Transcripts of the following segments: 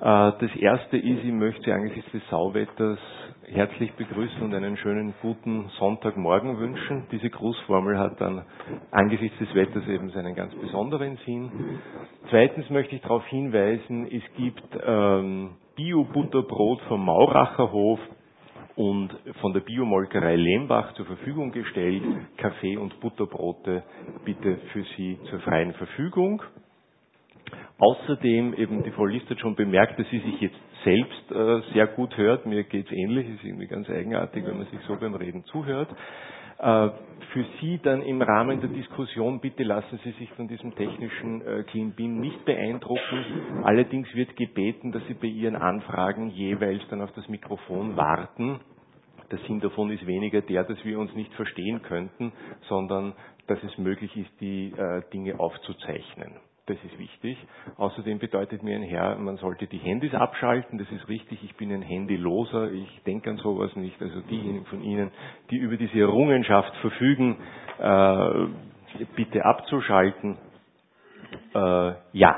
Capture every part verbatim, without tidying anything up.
Das erste ist, ich möchte Sie angesichts des Sauwetters herzlich begrüßen und einen schönen guten Sonntagmorgen wünschen. Diese Grußformel hat dann angesichts des Wetters eben seinen ganz besonderen Sinn. Zweitens möchte ich darauf hinweisen, es gibt ähm, Bio-Butterbrot vom Mauracher Hof und von der Biomolkerei Lehmbach zur Verfügung gestellt. Kaffee und Butterbrote bitte für Sie zur freien Verfügung. Außerdem, eben die Frau List hat schon bemerkt, dass sie sich jetzt selbst äh, sehr gut hört. Mir geht es ähnlich, ist irgendwie ganz eigenartig, wenn man sich so beim Reden zuhört. Äh, für Sie dann im Rahmen der Diskussion, bitte lassen Sie sich von diesem technischen äh, Clean Beam nicht beeindrucken. Allerdings wird gebeten, dass Sie bei Ihren Anfragen jeweils dann auf das Mikrofon warten. Der Sinn davon ist weniger der, dass wir uns nicht verstehen könnten, sondern dass es möglich ist, die äh, Dinge aufzuzeichnen. Das ist wichtig. Außerdem bedeutet mir ein Herr, man sollte die Handys abschalten. Das ist richtig. Ich bin ein Handyloser. Ich denke an sowas nicht. Also diejenigen von Ihnen, die über diese Errungenschaft verfügen, äh, bitte abzuschalten. Äh, ja.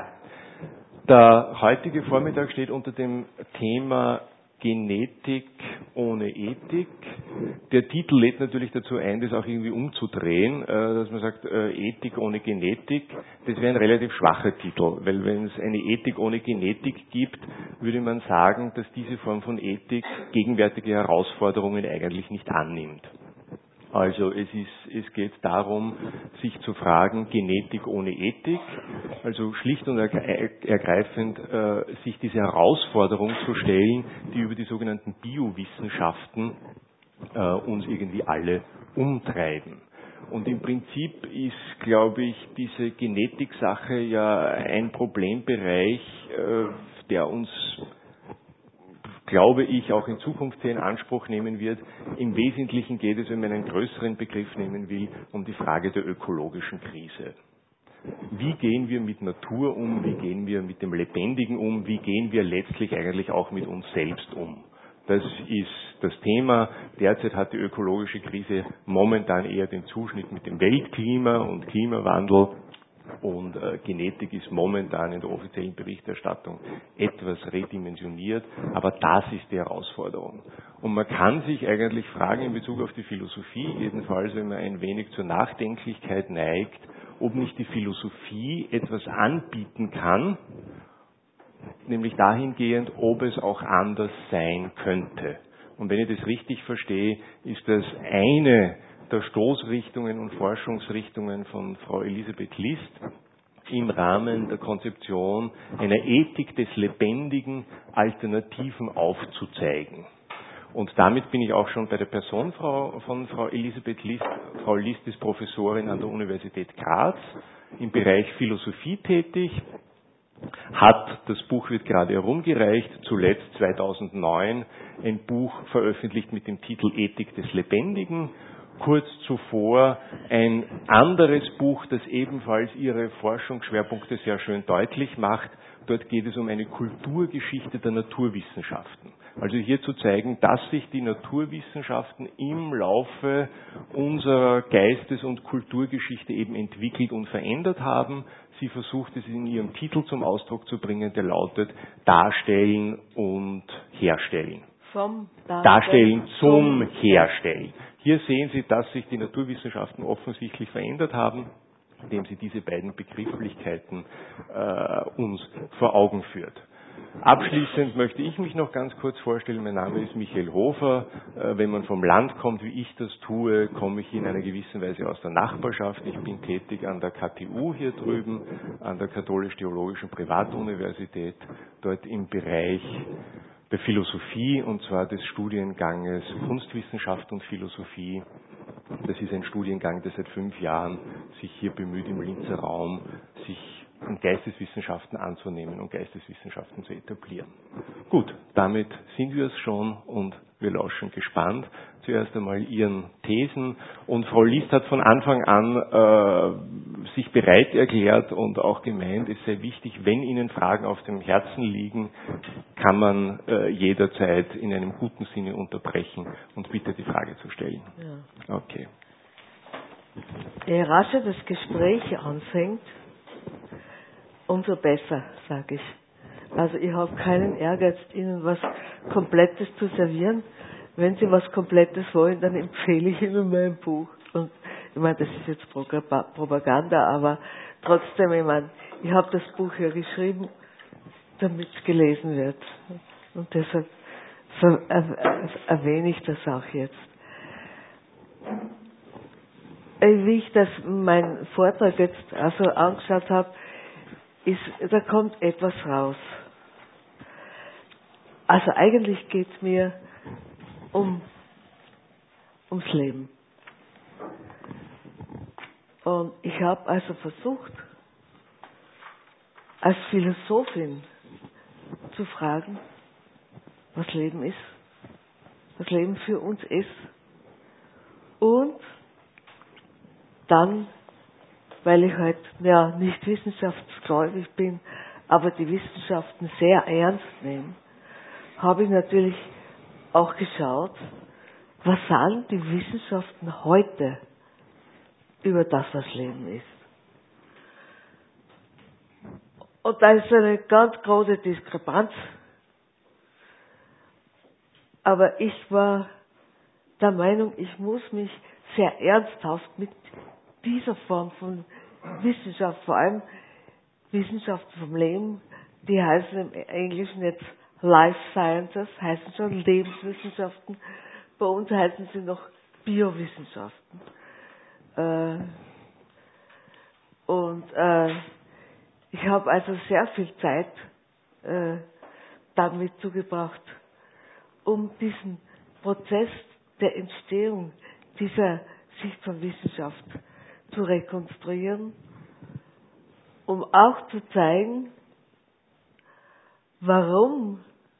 Der heutige Vormittag steht unter dem Thema Genetik ohne Ethik. Der Titel lädt natürlich dazu ein, das auch irgendwie umzudrehen, dass man sagt, Ethik ohne Genetik. Das wäre ein relativ schwacher Titel, weil wenn es eine Ethik ohne Genetik gibt, würde man sagen, dass diese Form von Ethik gegenwärtige Herausforderungen eigentlich nicht annimmt. Also es ist, es geht darum, sich zu fragen, Genetik ohne Ethik, also schlicht und ergreifend äh, sich diese Herausforderung zu stellen, die über die sogenannten Biowissenschaften äh, uns irgendwie alle umtreiben. Und im Prinzip ist, glaube ich, diese Genetik-Sache ja ein Problembereich, äh, der uns, glaube ich, auch in Zukunft hier in Anspruch nehmen wird. Im Wesentlichen geht es, wenn man einen größeren Begriff nehmen will, um die Frage der ökologischen Krise. Wie gehen wir mit Natur um? Wie gehen wir mit dem Lebendigen um? Wie gehen wir letztlich eigentlich auch mit uns selbst um? Das ist das Thema. Derzeit hat die ökologische Krise momentan eher den Zuschnitt mit dem Weltklima und Klimawandel. Und äh, Genetik ist momentan in der offiziellen Berichterstattung etwas redimensioniert, aber das ist die Herausforderung. Und man kann sich eigentlich fragen in Bezug auf die Philosophie, jedenfalls wenn man ein wenig zur Nachdenklichkeit neigt, ob nicht die Philosophie etwas anbieten kann, nämlich dahingehend, ob es auch anders sein könnte. Und wenn ich das richtig verstehe, ist das eine der Stoßrichtungen und Forschungsrichtungen von Frau Elisabeth List im Rahmen der Konzeption einer Ethik des Lebendigen Alternativen aufzuzeigen. Und damit bin ich auch schon bei der Person von Frau Elisabeth List. Frau List ist Professorin an der Universität Graz im Bereich Philosophie tätig, hat, das Buch wird gerade herumgereicht, zuletzt zweitausendneun ein Buch veröffentlicht mit dem Titel Ethik des Lebendigen. Kurz zuvor ein anderes Buch, das ebenfalls ihre Forschungsschwerpunkte sehr schön deutlich macht. Dort geht es um eine Kulturgeschichte der Naturwissenschaften. Also hier zu zeigen, dass sich die Naturwissenschaften im Laufe unserer Geistes- und Kulturgeschichte eben entwickelt und verändert haben. Sie versucht es in ihrem Titel zum Ausdruck zu bringen, der lautet Darstellen und Herstellen. Vom Darstellen, Darstellen zum Herstellen. Hier sehen Sie, dass sich die Naturwissenschaften offensichtlich verändert haben, indem sie diese beiden Begrifflichkeiten äh, uns vor Augen führt. Abschließend möchte ich mich noch ganz kurz vorstellen. Mein Name ist Michael Hofer. Äh, wenn man vom Land kommt, wie ich das tue, komme ich in einer gewissen Weise aus der Nachbarschaft. Ich bin tätig an der K T U hier drüben, an der Katholisch-Theologischen Privatuniversität, dort im Bereich der Philosophie, und zwar des Studienganges Kunstwissenschaft und Philosophie. Das ist ein Studiengang, der seit fünf Jahren sich hier bemüht, im Linzer Raum sich um Geisteswissenschaften anzunehmen und Geisteswissenschaften zu etablieren. Gut, damit sind wir es schon und wir lauschen gespannt. Zuerst einmal Ihren Thesen. Und Frau List hat von Anfang an äh, sich bereit erklärt und auch gemeint, es sei wichtig, wenn Ihnen Fragen auf dem Herzen liegen, kann man äh, jederzeit in einem guten Sinne unterbrechen und bitte die Frage zu stellen. Ja. Okay. Je rascher das Gespräch anfängt, umso besser, sage ich. Also ich habe keinen Ehrgeiz, Ihnen was Komplettes zu servieren. Wenn Sie was Komplettes wollen, dann empfehle ich Ihnen mein Buch. Und ich meine, das ist jetzt Propaganda, aber trotzdem, ich meine, ich habe das Buch ja geschrieben, damit es gelesen wird. Und deshalb erwähne ich das auch jetzt. Wie ich das meinen Vortrag jetzt also angeschaut habe, ist, da kommt etwas raus. Also eigentlich geht es mir um ums Leben. Und ich habe also versucht, als Philosophin zu fragen, was Leben ist, was Leben für uns ist. Und dann, weil ich halt ja, nicht wissenschaftsgläubig bin, aber die Wissenschaften sehr ernst nehme, habe ich natürlich auch geschaut, was sagen die Wissenschaften heute über das, was Leben ist. Und da ist eine ganz große Diskrepanz. Aber ich war der Meinung, ich muss mich sehr ernsthaft mit dieser Form von Wissenschaft, vor allem Wissenschaften vom Leben, die heißen im Englischen jetzt Life Sciences, heißen schon Lebenswissenschaften, bei uns heißen sie noch Biowissenschaften. Äh, und äh, ich habe also sehr viel Zeit äh, damit zugebracht, um diesen Prozess der Entstehung dieser Sicht von Wissenschaft zu rekonstruieren, um auch zu zeigen, warum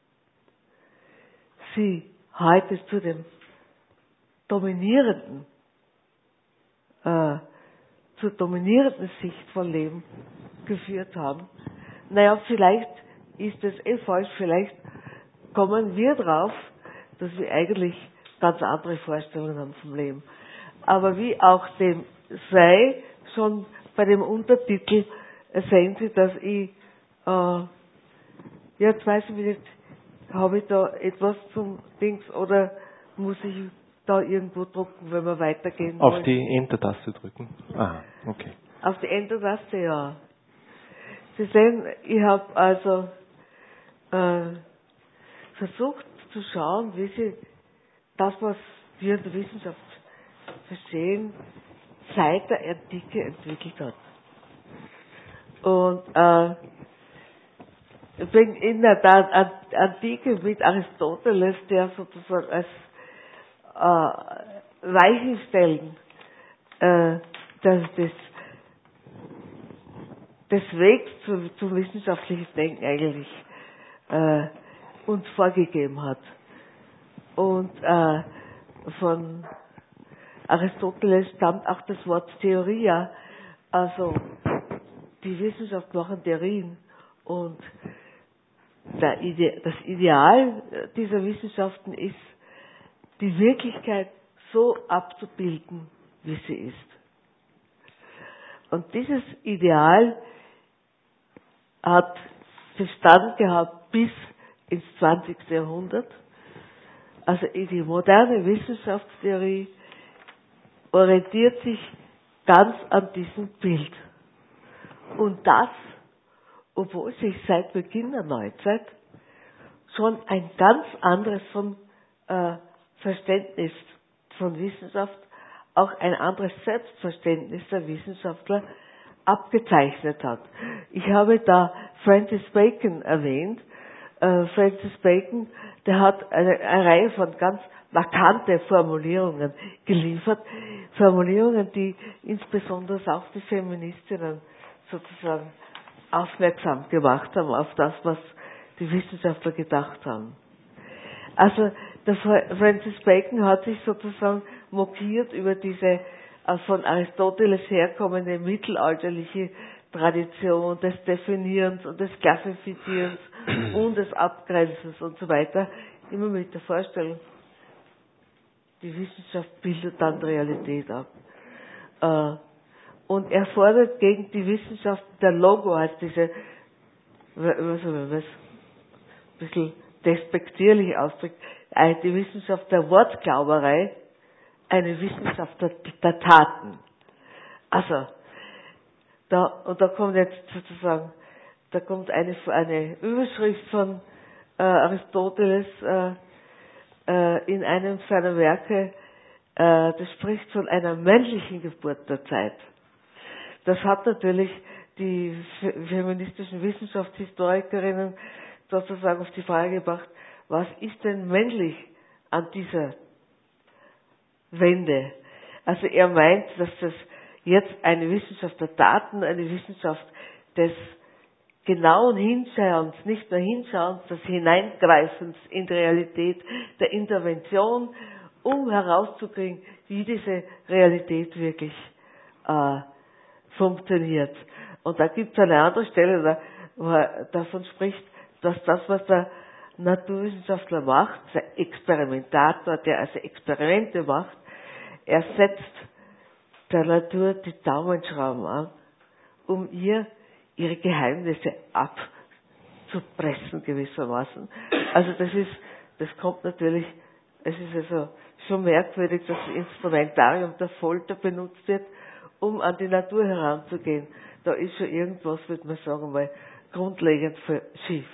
sie heute zu dem dominierenden, äh, zur dominierenden Sicht von Leben geführt haben. Naja, vielleicht ist es eh falsch, vielleicht kommen wir drauf, dass wir eigentlich ganz andere Vorstellungen haben vom Leben. Aber wie auch dem sei, schon bei dem Untertitel sehen Sie, dass ich, äh, jetzt weiß ich nicht, habe ich da etwas zum Dings oder muss ich da irgendwo drucken, wenn wir weitergehen Auf wollen? die Enter-Taste drücken. Aha, okay. Auf die Enter-Taste, ja. Sie sehen, ich habe also äh, versucht zu schauen, wie Sie das, was wir in der Wissenschaft verstehen, seit der Antike entwickelt hat. Und äh, in der Antike mit Aristoteles, der sozusagen als äh, Weichenstellen äh, des, des, des Wegs zu, zum wissenschaftlichen Denken eigentlich äh, uns vorgegeben hat. Und äh, von Aristoteles stammt auch das Wort Theoria, also die Wissenschaft machen Theorien und der Ide- das Ideal dieser Wissenschaften ist, die Wirklichkeit so abzubilden, wie sie ist. Und dieses Ideal hat Bestand gehabt bis ins zwanzigste Jahrhundert. Also die moderne Wissenschaftstheorie orientiert sich ganz an diesem Bild. Und das, obwohl sich seit Beginn der Neuzeit schon ein ganz anderes von, äh, Verständnis von Wissenschaft, auch ein anderes Selbstverständnis der Wissenschaftler abgezeichnet hat. Ich habe da Francis Bacon erwähnt. Äh, Francis Bacon, der hat eine, eine Reihe von ganz markante Formulierungen geliefert, Formulierungen, die insbesondere auch die Feministinnen sozusagen aufmerksam gemacht haben auf das, was die Wissenschaftler gedacht haben. Also der Francis Bacon hat sich sozusagen mokiert über diese von Aristoteles herkommende mittelalterliche Tradition des Definierens und des Klassifizierens und des Abgrenzens und so weiter, immer mit der Vorstellung, die Wissenschaft bildet dann Realität ab. Und er fordert gegen die Wissenschaft der Logo, heißt diese, was, bisschen despektierlich ausdrückt, die Wissenschaft der Wortglauberei, eine Wissenschaft der, der Taten. Also, da, und da kommt jetzt sozusagen, da kommt eine, eine Überschrift von äh, Aristoteles äh, äh, in einem seiner Werke, äh, das spricht von einer männlichen Geburt der Zeit. Das hat natürlich die feministischen Wissenschaftshistorikerinnen sozusagen auf die Frage gebracht, was ist denn männlich an dieser Wende? Also er meint, dass das jetzt eine Wissenschaft der Daten, eine Wissenschaft des genauen Hinschauens, nicht nur Hinschauens, des Hineingreifens in die Realität, der Intervention, um herauszukriegen, wie diese Realität wirklich äh, funktioniert. Und da gibt es eine andere Stelle, wo er davon spricht, dass das, was der Naturwissenschaftler macht, der Experimentator, der also Experimente macht, er setzt der Natur die Daumenschrauben an, um ihr ihre Geheimnisse abzupressen gewissermaßen. Also das ist, das kommt natürlich, es ist also schon merkwürdig, dass das Instrumentarium der Folter benutzt wird, um an die Natur heranzugehen. Da ist schon irgendwas, würde man sagen, mal grundlegend schief.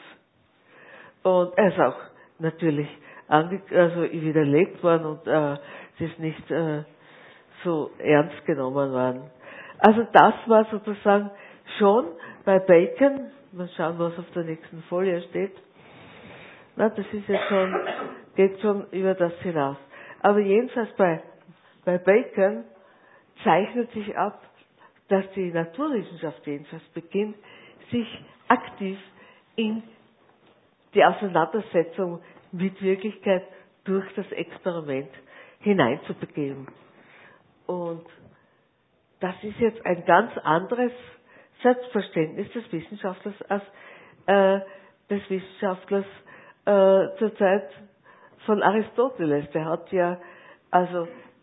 Und er ist auch natürlich ange also widerlegt worden und äh, es ist nicht äh, so ernst genommen worden. Also das war sozusagen schon bei Bacon, mal schauen, was auf der nächsten Folie steht. Na, das ist jetzt schon, geht schon über das hinaus. Aber jedenfalls bei, bei Bacon zeichnet sich ab, dass die Naturwissenschaft jedenfalls beginnt, sich aktiv in die Auseinandersetzung mit Wirklichkeit durch das Experiment hineinzubegeben. Und das ist jetzt ein ganz anderes Selbstverständnis des Wissenschaftlers als äh, des Wissenschaftlers äh, zur Zeit von Aristoteles. Der hat ja, also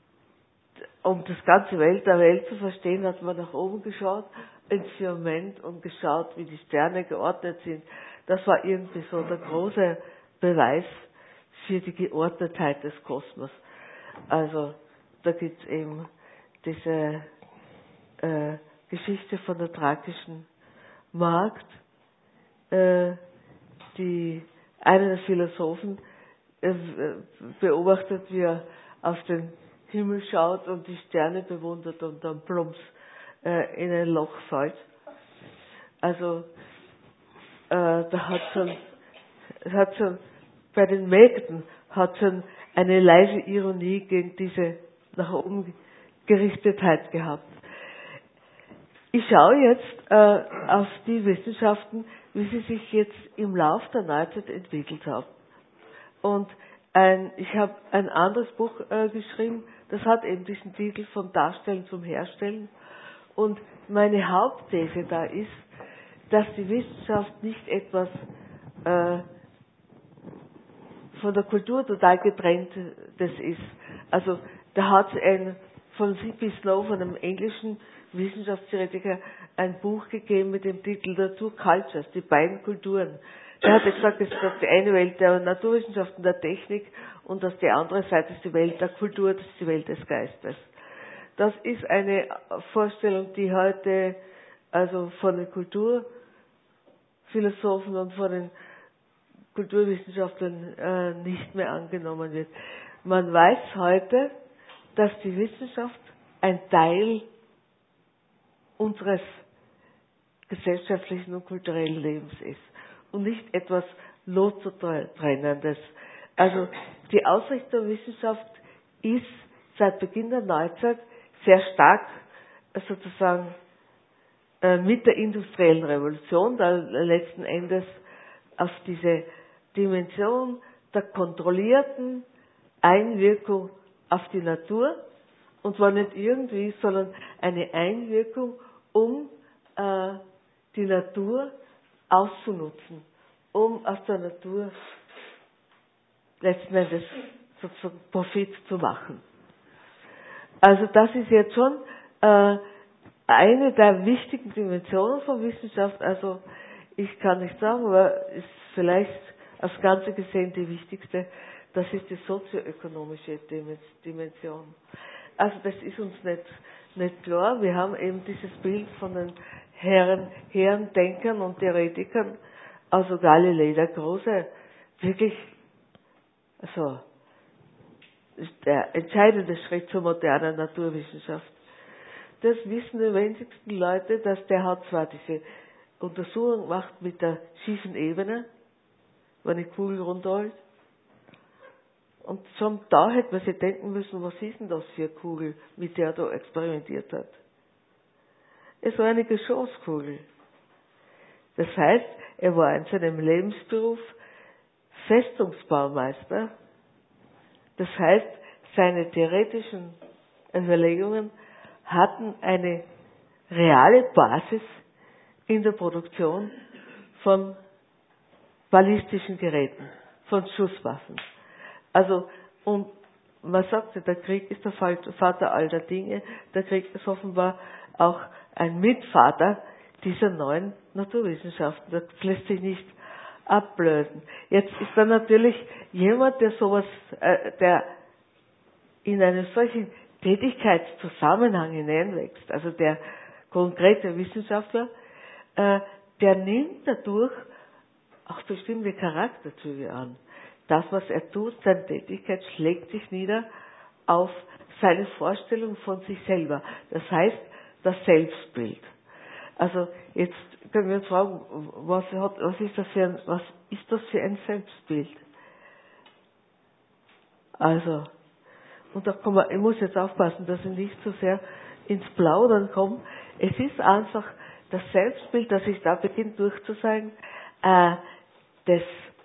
um das ganze Welt der Welt zu verstehen, hat man nach oben geschaut, ins Firmament und geschaut, wie die Sterne geordnet sind. Das war irgendwie so der große Beweis für die Geordnetheit des Kosmos. Also da gibt es eben diese äh, Geschichte von der thrakischen Magd, äh, die einer der Philosophen äh, beobachtet, wie er auf den Himmel schaut und die Sterne bewundert und dann plumps äh, in ein Loch fällt. Also äh, da hat schon, hat schon bei den Mägden hat schon eine leise Ironie gegen diese nach oben Gerichtetheit gehabt. Ich schaue jetzt äh, auf die Wissenschaften, wie sie sich jetzt im Lauf der Neuzeit entwickelt haben. Und ein, ich habe ein anderes Buch äh, geschrieben, das hat eben diesen Titel vom Darstellen zum Herstellen. Und meine Hauptthese da ist, dass die Wissenschaft nicht etwas äh, von der Kultur total getrenntes ist. Also da hat es ein von C P Snow, von einem englischen Wissenschaftstheoretiker, ein Buch gegeben mit dem Titel The Two Cultures, die beiden Kulturen. Der hat gesagt, es ist die eine Welt der Naturwissenschaften, der Technik und dass die andere Seite ist die Welt der Kultur, das ist die Welt des Geistes. Das ist eine Vorstellung, die heute also von den Kulturphilosophen und von den Kulturwissenschaftlern äh, nicht mehr angenommen wird. Man weiß heute, dass die Wissenschaft ein Teil unseres gesellschaftlichen und kulturellen Lebens ist und nicht etwas Loszutrennendes. Also die Ausrichtung der Wissenschaft ist seit Beginn der Neuzeit sehr stark sozusagen äh, mit der industriellen Revolution, da letzten Endes auf diese Dimension der kontrollierten Einwirkung auf die Natur, und zwar nicht irgendwie, sondern eine Einwirkung, um äh, die Natur auszunutzen, um aus der Natur letzten Endes sozusagen Profit zu machen. Also das ist jetzt schon äh, eine der wichtigen Dimensionen von Wissenschaft. Also ich kann nicht sagen, aber ist vielleicht aufs Ganze gesehen die wichtigste, das ist die sozioökonomische Dimension. Also das ist uns nicht, nicht klar. Wir haben eben dieses Bild von den Herren, Herren Denkern und Theoretikern, also Galilei der Große, wirklich, also der entscheidende Schritt zur modernen Naturwissenschaft. Das wissen die wenigsten Leute, dass der hat zwar diese Untersuchung gemacht mit der schiefen Ebene, wenn eine Kugel runterholt. Und schon da hätte man sich denken müssen, was ist denn das für eine Kugel, mit der er da experimentiert hat. Es war eine Geschosskugel. Das heißt, er war in seinem Lebensberuf Festungsbaumeister. Das heißt, seine theoretischen Überlegungen hatten eine reale Basis in der Produktion von ballistischen Geräten, von Schusswaffen. Also, und man sagt ja, der Krieg ist der Vater aller Dinge, der Krieg ist offenbar auch ein Mitvater dieser neuen Naturwissenschaften. Das lässt sich nicht ablösen. Jetzt ist da natürlich jemand, der sowas, äh, der in einen solchen Tätigkeitszusammenhang hineinwächst, also der konkrete Wissenschaftler, äh, der nimmt dadurch auch bestimmte Charakterzüge an. Das, was er tut, seine Tätigkeit schlägt sich nieder auf seine Vorstellung von sich selber. Das heißt, das Selbstbild. Also jetzt können wir uns fragen, was, hat, was, ist das für ein, was ist das für ein Selbstbild? Also, und da kann man, ich muss jetzt aufpassen, dass ich nicht zu sehr ins Plaudern komme. Es ist einfach das Selbstbild, das sich da beginnt durchzuzeigen, äh, des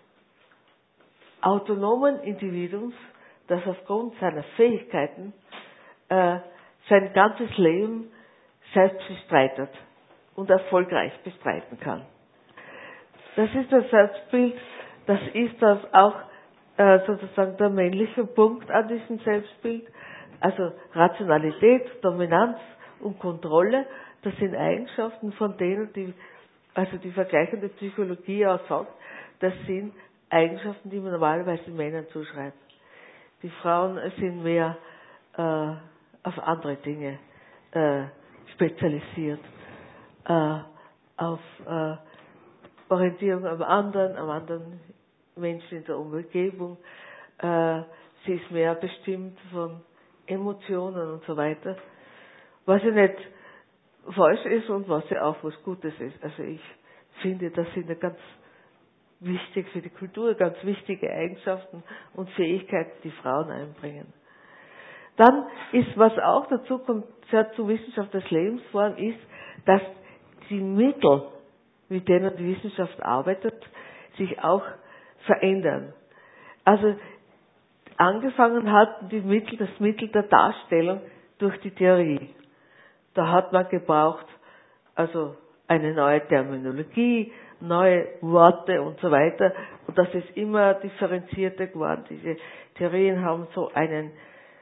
autonomen Individuums, das aufgrund seiner Fähigkeiten äh, sein ganzes Leben selbst bestreitet und erfolgreich bestreiten kann. Das ist das Selbstbild, das ist das auch äh, sozusagen der männliche Punkt an diesem Selbstbild. Also Rationalität, Dominanz und Kontrolle, das sind Eigenschaften, von denen die, also die vergleichende Psychologie auch sagt, das sind Eigenschaften, die man normalerweise Männern zuschreibt. Die Frauen sind mehr äh, auf andere Dinge äh, spezialisiert, äh, auf äh, Orientierung am anderen, am anderen Menschen in der Umgebung. Äh, sie ist mehr bestimmt von Emotionen und so weiter. Was ja nicht falsch ist und was ja auch was Gutes ist. Also ich finde, das sind ja ganz wichtig für die Kultur, ganz wichtige Eigenschaften und Fähigkeiten, die Frauen einbringen. Dann ist, was auch dazu kommt, zur Wissenschaft des Lebensform ist, dass die Mittel, mit denen die Wissenschaft arbeitet, sich auch verändern. Also angefangen hat die Mittel, das Mittel der Darstellung durch die Theorie. Da hat man gebraucht, also eine neue Terminologie, neue Worte und so weiter. Und das ist immer differenzierter geworden. Diese Theorien haben so einen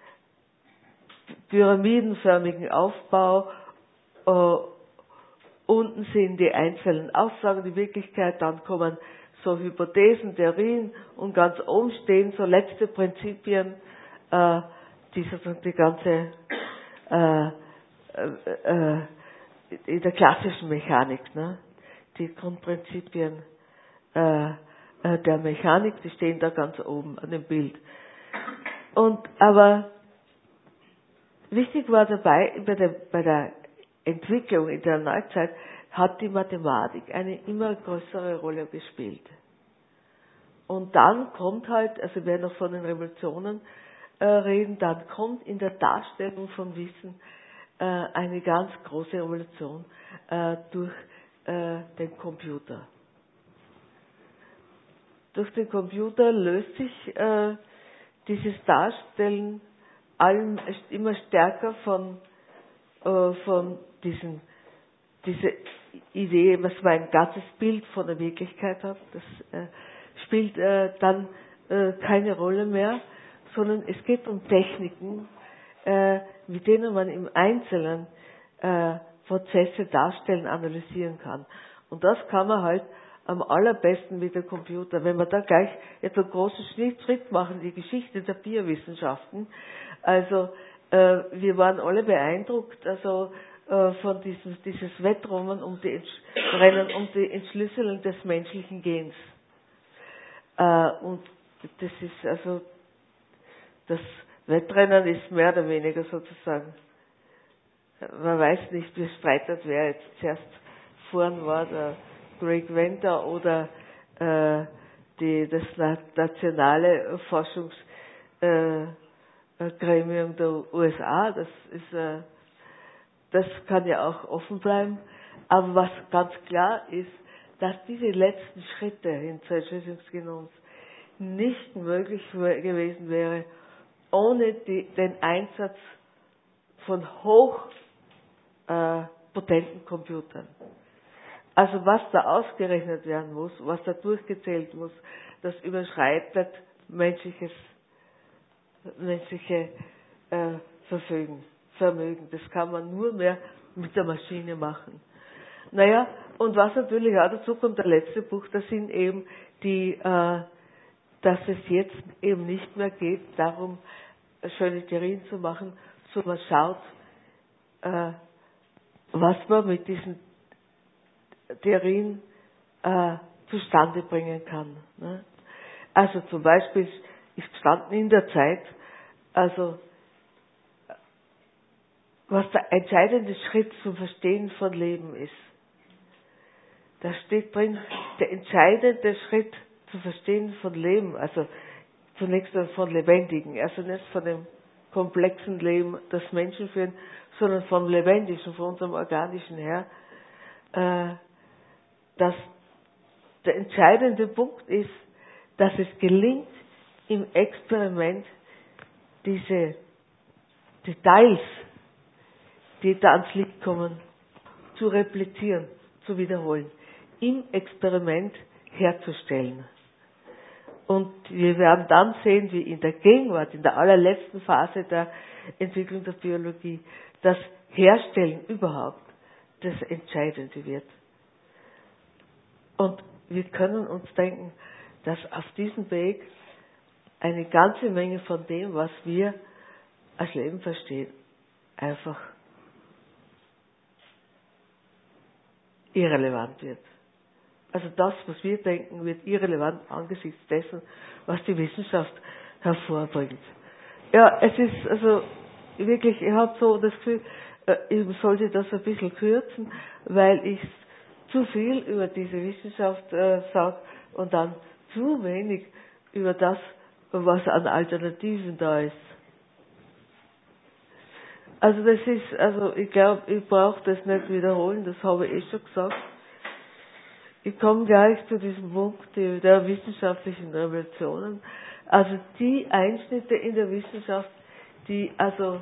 pyramidenförmigen Aufbau. Äh, unten sind die einzelnen Aussagen, die Wirklichkeit, dann kommen so Hypothesen, Theorien und ganz oben stehen so letzte Prinzipien, äh, die sozusagen die ganze äh, äh, äh, in der klassischen Mechanik, ne? Die Grundprinzipien äh, äh, der Mechanik, die stehen da ganz oben an dem Bild. Und aber wichtig war dabei, bei der, bei der Entwicklung in der Neuzeit hat die Mathematik eine immer größere Rolle gespielt. Und dann kommt halt, also wir werden noch von den Revolutionen äh, reden, dann kommt in der Darstellung von Wissen äh, eine ganz große Revolution äh, durch äh, den Computer. Durch den Computer löst sich äh, dieses Darstellen allem immer stärker von, äh, von diesen, diese Idee, was man ein ganzes Bild von der Wirklichkeit hat, das äh, spielt äh, dann äh, keine Rolle mehr, sondern es geht um Techniken, äh, mit denen man im Einzelnen äh, Prozesse darstellen, analysieren kann. Und das kann man halt am allerbesten mit dem Computer. Wenn wir da gleich jetzt einen großen Schritt machen, die Geschichte der Biowissenschaften, also äh, wir waren alle beeindruckt, also äh, von diesem dieses Wettrennen um die Rennen um die Entschlüsselung des menschlichen Gens. Äh, und das ist also das Wettrennen ist mehr oder weniger sozusagen, man weiß nicht, wie streitert, wer jetzt zuerst vorn war, der Greg Venter oder äh, die, das nationale Forschungsgremium äh, der U S A, das ist, äh, das kann ja auch offen bleiben. Aber was ganz klar ist, dass diese letzten Schritte hin zur Entschlüsselung des Genoms nicht möglich gewesen wäre, ohne die, den Einsatz von hochpotenten äh, Computern. Also was da ausgerechnet werden muss, was da durchgezählt muss, das überschreitet menschliches, menschliche äh, Verfügen, Vermögen. Das kann man nur mehr mit der Maschine machen. Naja, und was natürlich auch dazu kommt, der letzte Buch, das sind eben die, äh, dass es jetzt eben nicht mehr geht, darum schöne Theorien zu machen, sondern man schaut, äh, was man mit diesen Theorien äh, zustande bringen kann. Ne? Also zum Beispiel ist gestanden in der Zeit, also was der entscheidende Schritt zum Verstehen von Leben ist. Da steht drin, der entscheidende Schritt zum Verstehen von Leben, also zunächst einmal von Lebendigen, also nicht von dem komplexen Leben, das Menschen führen, sondern vom Lebendigen, von unserem Organischen her, äh, dass der entscheidende Punkt ist, dass es gelingt, im Experiment diese Details, die da ans Licht kommen, zu replizieren, zu wiederholen, im Experiment herzustellen. Und wir werden dann sehen, wie in der Gegenwart, in der allerletzten Phase der Entwicklung der Biologie, das Herstellen überhaupt das Entscheidende wird. Und wir können uns denken, dass auf diesem Weg eine ganze Menge von dem, was wir als Leben verstehen, einfach irrelevant wird. Also das, was wir denken, wird irrelevant angesichts dessen, was die Wissenschaft hervorbringt. Ja, es ist also wirklich, ich habe so das Gefühl, ich sollte das ein bisschen kürzen, weil ich zu viel über diese Wissenschaft äh, sage und dann zu wenig über das, was an Alternativen da ist. Also das ist, also ich glaube, ich brauche das nicht wiederholen, das habe ich eh schon gesagt. Ich komme gleich zu diesem Punkt der wissenschaftlichen Revolutionen. Also die Einschnitte in der Wissenschaft, die also,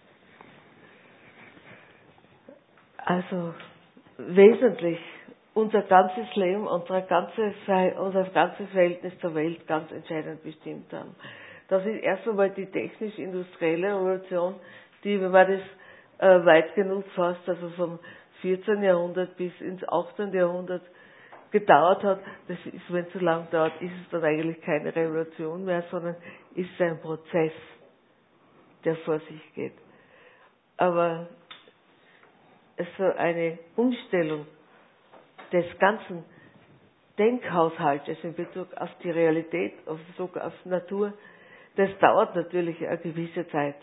also wesentlich unser ganzes Leben, unser ganzes, unser ganzes Verhältnis zur Welt ganz entscheidend bestimmt haben. Das ist erst einmal die technisch-industrielle Revolution, die, wenn man das äh, weit genug fasst, also vom vierzehnten Jahrhundert bis ins achtzehnten Jahrhundert gedauert hat. Das ist, wenn es so lang dauert, ist es dann eigentlich keine Revolution mehr, sondern ist ein Prozess, der vor sich geht. Aber es ist so eine Umstellung des ganzen Denkhaushaltes in Bezug auf die Realität, auf Bezug auf Natur, das dauert natürlich eine gewisse Zeit.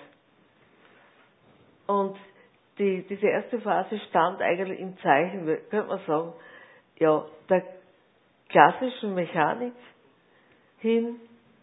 Und die, diese erste Phase stand eigentlich im Zeichen, könnte man sagen, ja, der klassischen Mechanik hin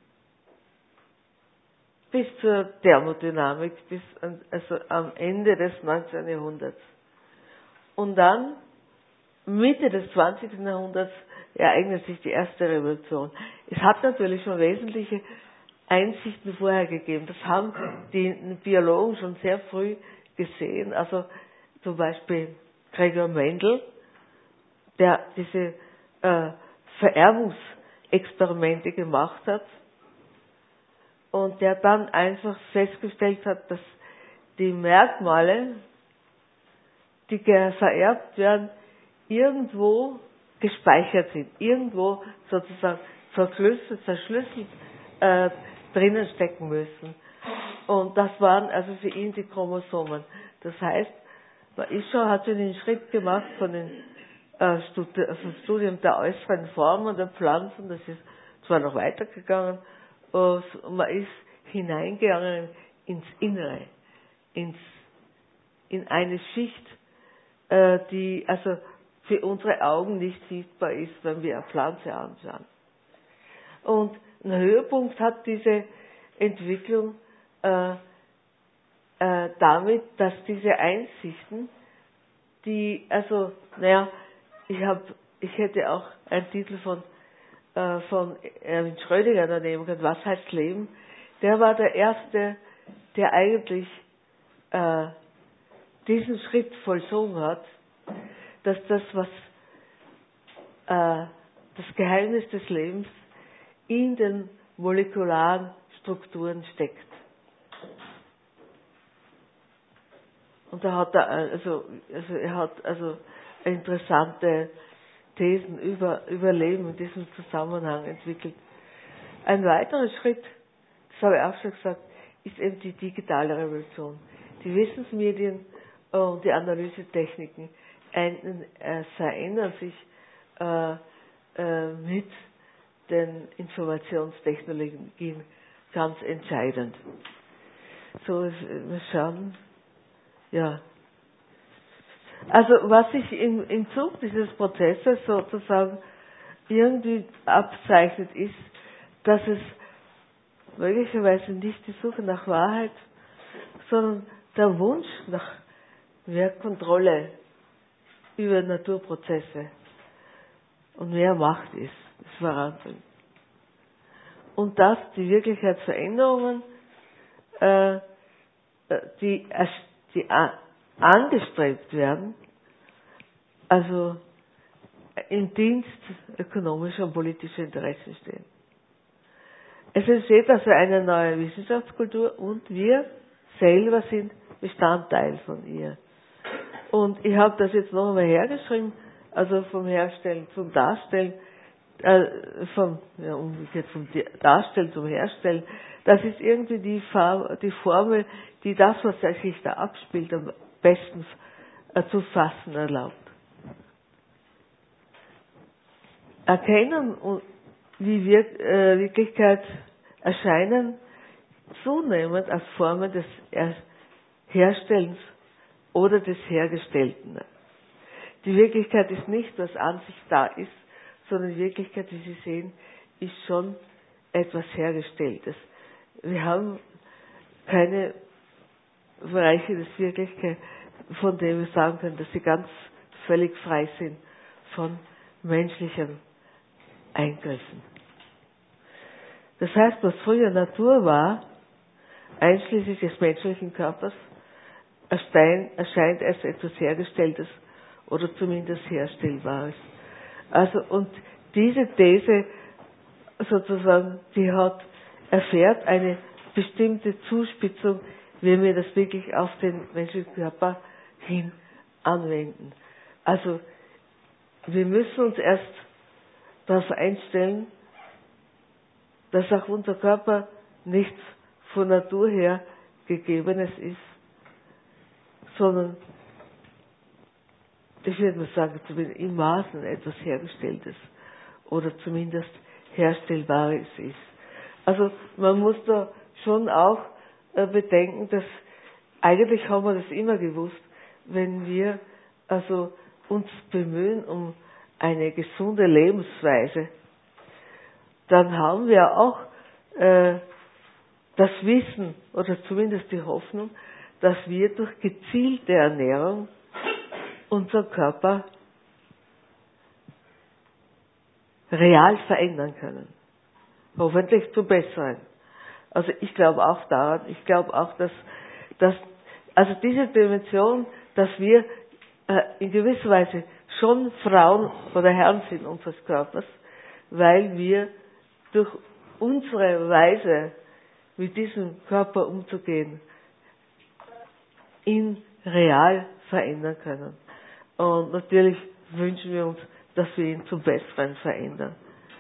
bis zur Thermodynamik, bis an, also am Ende des neunzehnten Jahrhunderts. Und dann, Mitte des zwanzigsten Jahrhunderts, ereignet sich die erste Revolution. Es hat natürlich schon wesentliche Einsichten vorher gegeben. Das haben die Biologen schon sehr früh gesehen. Also zum Beispiel Gregor Mendel, der diese äh, Vererbungsexperimente gemacht hat und der dann einfach festgestellt hat, dass die Merkmale, die vererbt werden, irgendwo gespeichert sind, irgendwo sozusagen verschlüsselt, verschlüsselt äh, drinnen stecken müssen. Und das waren also für ihn die Chromosomen. Das heißt, man ist schon, hat schon den Schritt gemacht von den äh, Studi vom Studium der äußeren Formen der Pflanzen, das ist zwar noch weitergegangen, und man ist hineingegangen ins Innere, ins, in eine Schicht, äh, die also für unsere Augen nicht sichtbar ist, wenn wir eine Pflanze anschauen. Und ein Höhepunkt hat diese Entwicklung äh, äh, damit, dass diese Einsichten, die, also, naja, ich habe, ich hätte auch einen Titel von äh, von Erwin Schrödinger da nehmen können, was heißt Leben? Der war der Erste, der eigentlich äh, diesen Schritt vollzogen hat, dass das, was äh, das Geheimnis des Lebens in den molekularen Strukturen steckt. Und da hat er also, also er hat also interessante Thesen über, über Leben in diesem Zusammenhang entwickelt. Ein weiterer Schritt, das habe ich auch schon gesagt, ist eben die digitale Revolution. Die Wissensmedien und die Analysetechniken ein, äh, verändern sich äh, äh, mit den Informationstechnologien ganz entscheidend. So, wir schauen, ja. Also, was sich im, im Zug dieses Prozesses sozusagen irgendwie abzeichnet, ist, dass es möglicherweise nicht die Suche nach Wahrheit, sondern der Wunsch nach mehr Kontrolle über Naturprozesse und mehr Macht ist, das voranbringt. Und dass die Wirklichkeitsveränderungen, äh, die, die angestrebt werden, also im Dienst ökonomischer und politischer Interessen stehen. Es entsteht also eine neue Wissenschaftskultur und wir selber sind Bestandteil von ihr. Und ich habe das jetzt noch einmal hergeschrieben, also vom Herstellen zum Darstellen, äh, vom, ja, umgekehrt vom Darstellen zum Herstellen. Das ist irgendwie die, Farbe, die Formel, die das, was sich da abspielt, am besten äh, zu fassen erlaubt. Erkennen und wie wir, äh, Wirklichkeit erscheinen zunehmend als Formen des er Herstellens oder des Hergestellten. Die Wirklichkeit ist nicht, was an sich da ist, sondern die Wirklichkeit, wie Sie sehen, ist schon etwas Hergestelltes. Wir haben keine Bereiche des Wirklichkeit, von denen wir sagen können, dass sie ganz völlig frei sind von menschlichen Eingriffen. Das heißt, was früher Natur war, einschließlich des menschlichen Körpers, erscheint, erscheint als etwas Hergestelltes oder zumindest Herstellbares. Also, und diese These sozusagen, die hat, erfährt eine bestimmte Zuspitzung, wenn wir das wirklich auf den menschlichen Körper hin anwenden. Also, wir müssen uns erst darauf einstellen, dass auch unser Körper nichts von Natur her Gegebenes ist, sondern, ich würde mal sagen, zumindest im Maßen etwas Hergestelltes oder zumindest Herstellbares ist. Also man muss da schon auch äh, bedenken, dass eigentlich haben wir das immer gewusst, wenn wir also uns bemühen um eine gesunde Lebensweise, dann haben wir auch äh, das Wissen oder zumindest die Hoffnung, dass wir durch gezielte Ernährung unseren Körper real verändern können. Hoffentlich zum Besseren. Also ich glaube auch daran, ich glaube auch, dass, dass also diese Dimension, dass wir äh, in gewisser Weise schon Frauen oder Herren sind unseres Körpers, weil wir durch unsere Weise, mit diesem Körper umzugehen, ihn real verändern können. Und natürlich wünschen wir uns, dass wir ihn zum Besseren verändern.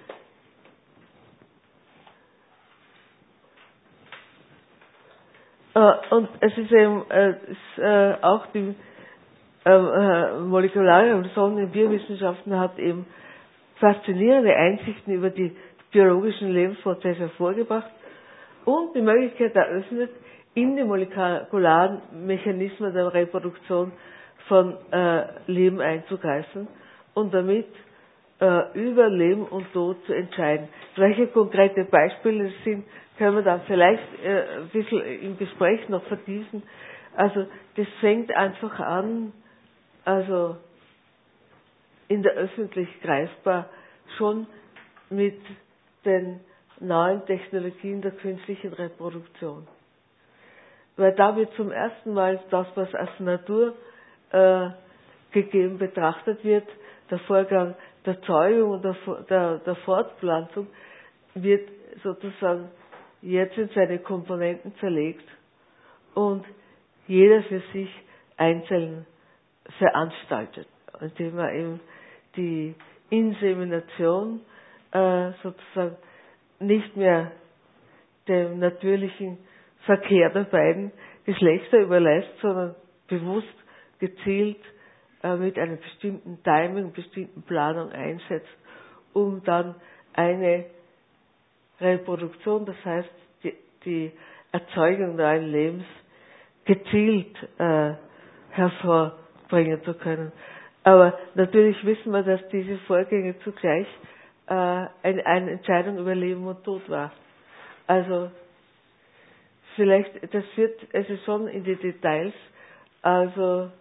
Und es ist eben äh, ist, äh, auch die äh, molekulare Evolution in Biowissenschaften hat eben faszinierende Einsichten über die biologischen Lebensprozesse hervorgebracht und die Möglichkeit eröffnet, in die molekularen Mechanismen der Reproduktion von äh, Leben einzugreifen und damit äh, über Leben und Tod zu entscheiden. Welche konkrete Beispiele das sind, können wir dann vielleicht äh, ein bisschen im Gespräch noch vertiefen. Also das fängt einfach an, also in der Öffentlichkeit greifbar, schon mit den neuen Technologien der künstlichen Reproduktion. Weil da wird zum ersten Mal das, was als Natur äh, gegeben betrachtet wird, der Vorgang der Zeugung und der, der, der Fortpflanzung, wird sozusagen jetzt in seine Komponenten zerlegt und jeder für sich einzeln veranstaltet, indem er eben die Insemination äh, sozusagen nicht mehr dem natürlichen Verkehr der beiden Geschlechter überlässt, sondern bewusst, gezielt äh, mit einer bestimmten Timing, bestimmten Planung einsetzt, um dann eine Reproduktion, das heißt die, die Erzeugung neuen Lebens, gezielt äh, hervorbringen zu können. Aber natürlich wissen wir, dass diese Vorgänge zugleich äh, eine, eine Entscheidung über Leben und Tod war. Also vielleicht, das führt also schon in die Details, also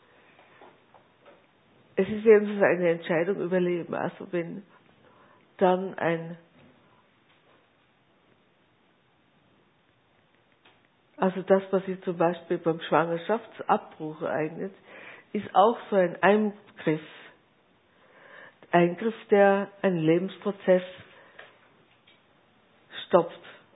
es ist jedenfalls eine Entscheidung über Leben. Also wenn dann ein Also das, was sich zum Beispiel beim Schwangerschaftsabbruch ereignet, ist auch so ein Eingriff. Eingriff, der einen Lebensprozess stoppt.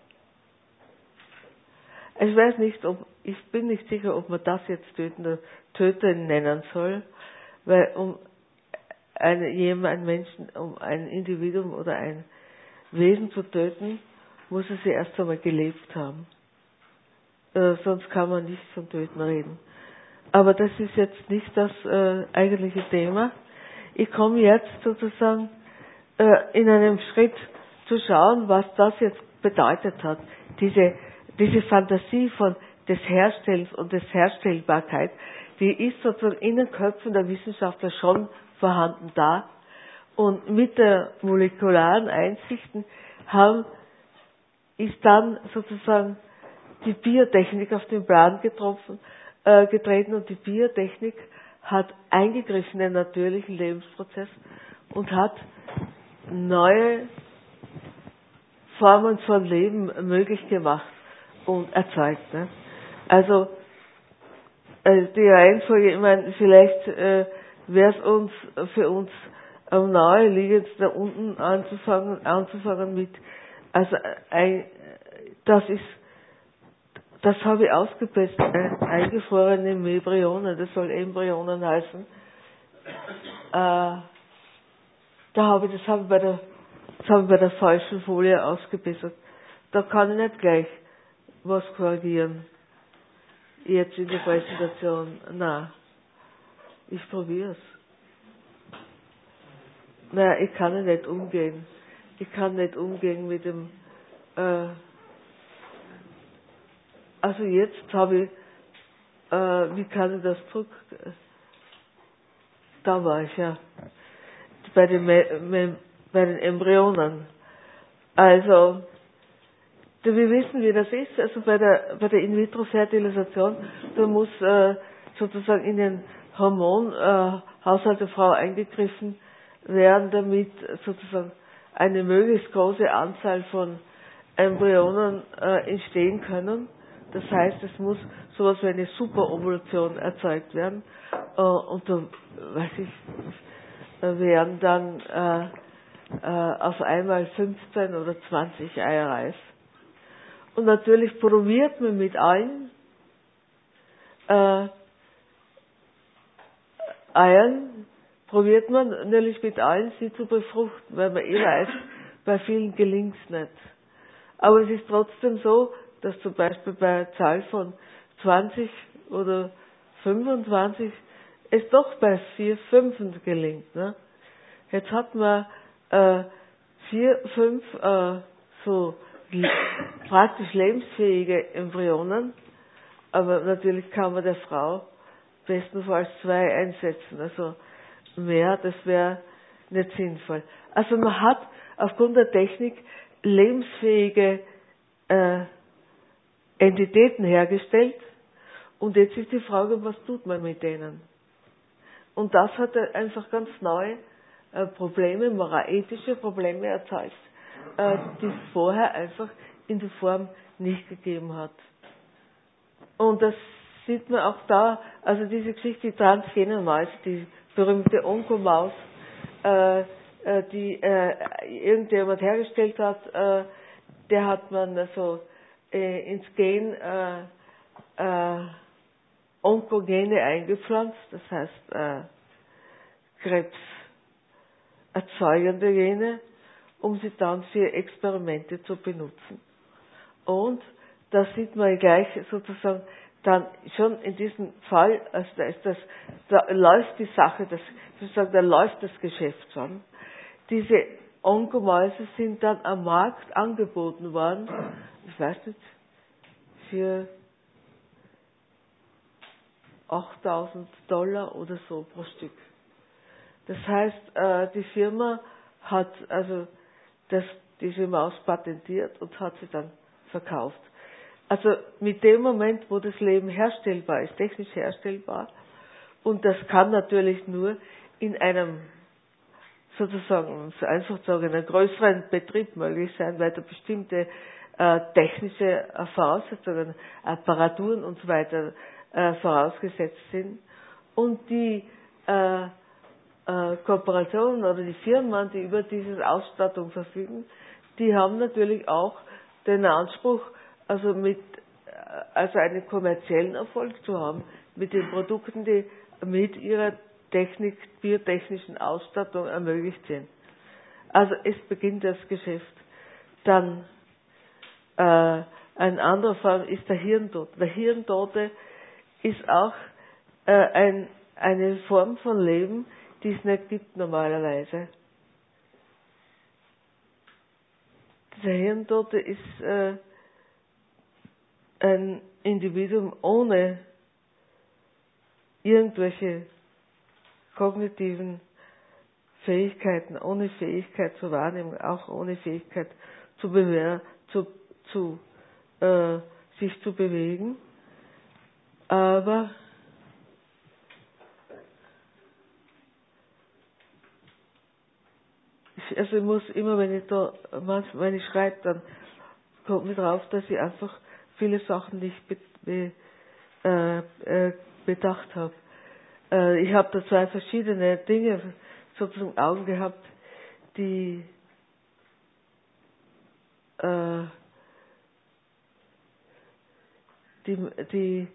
Ich weiß nicht, ob, ich bin nicht sicher, ob man das jetzt töten, Töten nennen soll, weil um eine, jemanden, Menschen, um ein Individuum oder ein Wesen zu töten, muss es ja erst einmal gelebt haben. Äh, sonst kann man nicht von Töten reden. Aber das ist jetzt nicht das äh, eigentliche Thema. Ich komme jetzt sozusagen äh, in einem Schritt zu schauen, was das jetzt bedeutet hat. Diese, diese Fantasie von des Herstellens und des Herstellbarkeit, die ist sozusagen in den Köpfen der Wissenschaftler schon vorhanden da. Und mit der molekularen Einsichten haben, ist dann sozusagen die Biotechnik auf den Plan getroffen, äh, getreten und die Biotechnik hat eingegriffen in den natürlichen Lebensprozess und hat neue Formen von Leben möglich gemacht und erzeugt. Ne? Also äh, die Reihenfolge, ich meine, vielleicht äh, wäre es uns für uns am nahe liegend, da unten anzufangen, anzufangen mit, also ein, das ist Das habe ich ausgepesst, äh, eingefrorene Embryonen, das soll Embryonen heißen. Äh, da habe ich, das habe ich bei der, das habe ich bei der falschen Folie ausgebessert. Da kann ich nicht gleich was korrigieren. Jetzt in der Präsentation. Na, ich probiere es. Naja, ich kann ja nicht umgehen. Ich kann nicht umgehen mit dem, äh, Also jetzt habe ich, äh, wie kann ich das zurück, da war ich ja, bei den, bei den Embryonen. Also, wir wissen, wie das ist, also bei der, bei der In-vitro-Fertilisation, da muss äh, sozusagen in den Hormonhaushalt der Frau eingegriffen werden, damit sozusagen eine möglichst große Anzahl von Embryonen äh, entstehen können. Das heißt, es muss sowas wie eine Superovulation erzeugt werden. Äh, und da, weiß ich, da wären dann äh, äh, auf einmal fünfzehn oder zwanzig Eier reif. Und natürlich probiert man mit allen äh, Eiern, probiert man natürlich mit allen, sie zu befruchten, weil man eh weiß, bei vielen gelingt es nicht. Aber es ist trotzdem so, dass zum Beispiel bei einer Zahl von zwanzig oder fünfundzwanzig es doch bei vier, fünf gelingt. Ne? Jetzt hat man äh, vier, fünf äh, so praktisch lebensfähige Embryonen, aber natürlich kann man der Frau bestenfalls zwei einsetzen, also mehr, das wäre nicht sinnvoll. Also man hat aufgrund der Technik lebensfähige äh, Entitäten hergestellt und jetzt ist die Frage, was tut man mit denen? Und das hat einfach ganz neue äh, Probleme, moralethische Probleme erzeugt, äh, die es vorher einfach in der Form nicht gegeben hat. Und das sieht man auch da, also diese Geschichte, die transgenen Maus, die berühmte Onkomaus, äh, äh, die äh, irgendjemand hergestellt hat, äh, der hat man also äh, ins Gen äh, äh, Onkogene eingepflanzt, das heißt äh, krebserzeugende Gene, um sie dann für Experimente zu benutzen. Und da sieht man gleich sozusagen dann schon in diesem Fall, also da ist das, da läuft die Sache, das, sozusagen, da läuft das Geschäft schon. Diese Onkomäuse sind dann am Markt angeboten worden, ich weiß nicht, für achttausend Dollar oder so pro Stück. Das heißt, äh, die Firma hat also das, diese Maus patentiert und hat sie dann verkauft. Also mit dem Moment, wo das Leben herstellbar ist, technisch herstellbar, und das kann natürlich nur in einem, sozusagen, einfach zu sagen, einem größeren Betrieb möglich sein, weil da bestimmte äh, technische Voraussetzungen, Apparaturen und so weiter äh, vorausgesetzt sind. Und die äh, äh, Kooperationen oder die Firmen, die über diese Ausstattung verfügen, die haben natürlich auch den Anspruch, also mit, also einen kommerziellen Erfolg zu haben mit den Produkten, die mit ihrer Technik, biotechnischen Ausstattung ermöglicht sind. Also es beginnt das Geschäft. Dann äh, ein anderer Fall ist der Hirntote. Der Hirntote ist auch äh, ein, eine Form von Leben, die es nicht gibt normalerweise. Der Hirntote ist äh, ein Individuum ohne irgendwelche kognitiven Fähigkeiten, ohne Fähigkeit zur Wahrnehmung, auch ohne Fähigkeit zu, bewehr, zu, zu äh, sich zu bewegen. Aber ich, also ich muss immer, wenn ich da, manchmal, wenn ich schreibe, dann kommt mir drauf, dass ich einfach viele Sachen nicht be, be, äh, äh, bedacht habe. Äh, ich habe da zwei verschiedene Dinge sozusagen im Auge gehabt, die äh, die, die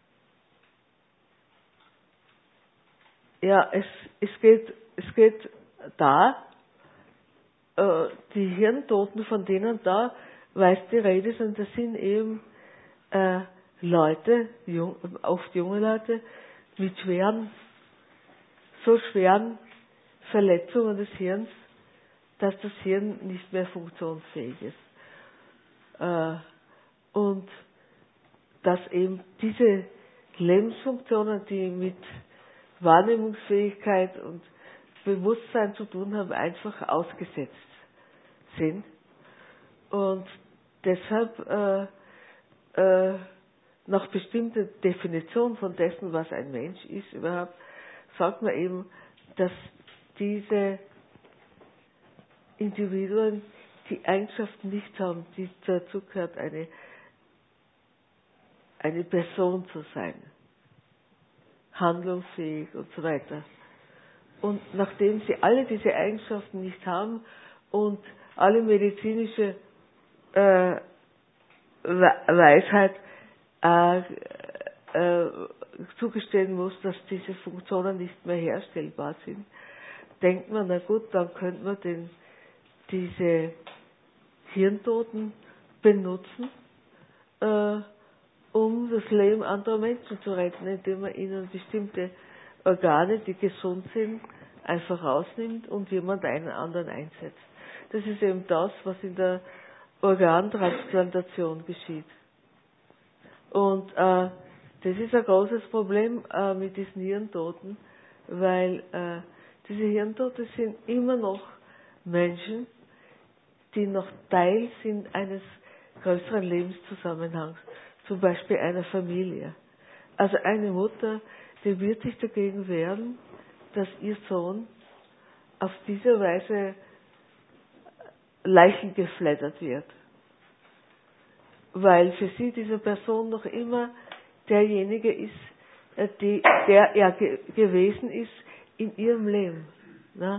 ja, es, es geht, es geht da, äh, die Hirntoten, von denen da weiß die Rede sind, das sind eben äh, Leute, jung, oft junge Leute, mit schweren, so schweren Verletzungen des Hirns, dass das Hirn nicht mehr funktionsfähig ist. Äh, und dass eben diese Lebensfunktionen, die mit Wahrnehmungsfähigkeit und Bewusstsein zu tun haben, einfach ausgesetzt sind. Und deshalb äh, äh, nach bestimmter Definition von dessen, was ein Mensch ist überhaupt, sagt man eben, dass diese Individuen die Eigenschaften nicht haben, die dazu gehört, eine, eine Person zu sein, handlungsfähig und so weiter. Und nachdem sie alle diese Eigenschaften nicht haben und alle medizinische äh, Weisheit äh, äh, zugestehen muss, dass diese Funktionen nicht mehr herstellbar sind, denkt man, na gut, dann könnte man den, diese Hirntoten benutzen, äh, um das Leben anderer Menschen zu retten, indem man ihnen bestimmte Organe, die gesund sind, einfach rausnimmt und jemand einen anderen einsetzt. Das ist eben das, was in der Organtransplantation geschieht. Und äh, das ist ein großes Problem äh, mit diesen Hirntoten, weil äh, diese Hirntote sind immer noch Menschen, die noch Teil sind eines größeren Lebenszusammenhangs, zum Beispiel einer Familie. Also eine Mutter, die wird sich dagegen wehren, dass ihr Sohn auf diese Weise Leichen geflattert wird. Weil für sie diese Person noch immer derjenige ist, die, der er ge- gewesen ist in ihrem Leben. Ne?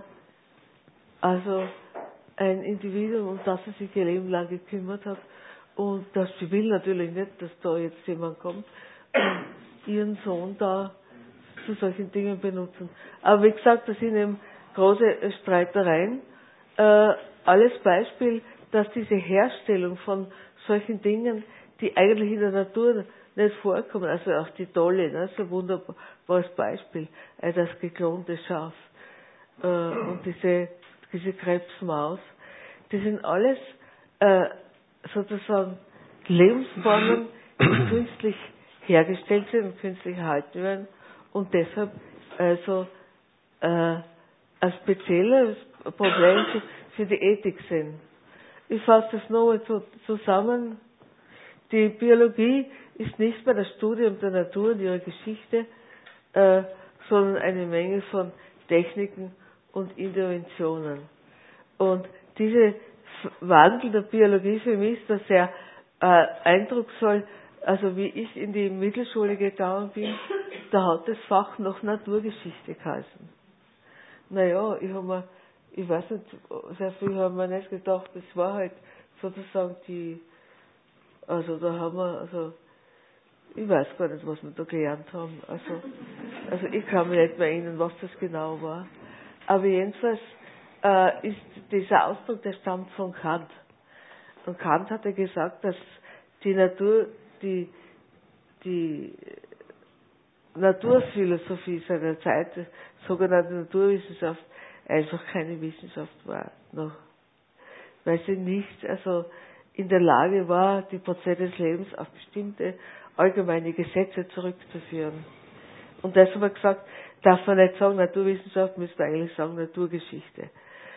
Also ein Individuum, um das sie sich ihr Leben lang gekümmert hat. Und das sie will natürlich nicht, dass da jetzt jemand kommt und ihren Sohn da zu solchen Dingen benutzen. Aber wie gesagt, das sind eben große Streitereien. Äh, alles Beispiel, dass diese Herstellung von solchen Dingen, die eigentlich in der Natur nicht vorkommen, also auch die Dolle, ne, so ein wunderbares Beispiel, äh, das geklonte Schaf äh, und diese, diese Krebsmaus, die sind alles äh, sozusagen Lebensformen, die künstlich hergestellt sind und künstlich erhalten werden und deshalb also äh, ein spezielles Problem für, für die Ethik sind. Ich fasse das nochmal so zusammen. Die Biologie ist nicht mehr das Studium der Natur und ihrer Geschichte, äh, sondern eine Menge von Techniken und Interventionen. Und diese Wandel der Biologie für mich ist das sehr äh, eindrucksvoll. Also wie ich in die Mittelschule gegangen bin, da hat das Fach noch Naturgeschichte geheißen. Naja, ich habe mir, ich weiß nicht, sehr viel haben wir nicht gedacht, das war halt sozusagen die, also da haben wir, also ich weiß gar nicht, was wir da gelernt haben. Also, also ich kann mich nicht mehr erinnern, was das genau war. Aber jedenfalls äh, ist dieser Ausdruck, der stammt von Kant. Und Kant hatte gesagt, dass die Natur, die, die Naturphilosophie seiner Zeit, die sogenannte Naturwissenschaft, einfach keine Wissenschaft war, noch, weil sie nicht also in der Lage war, die Prozesse des Lebens auf bestimmte allgemeine Gesetze zurückzuführen. Und deshalb hat er gesagt, darf man nicht sagen Naturwissenschaft, müsste man eigentlich sagen Naturgeschichte.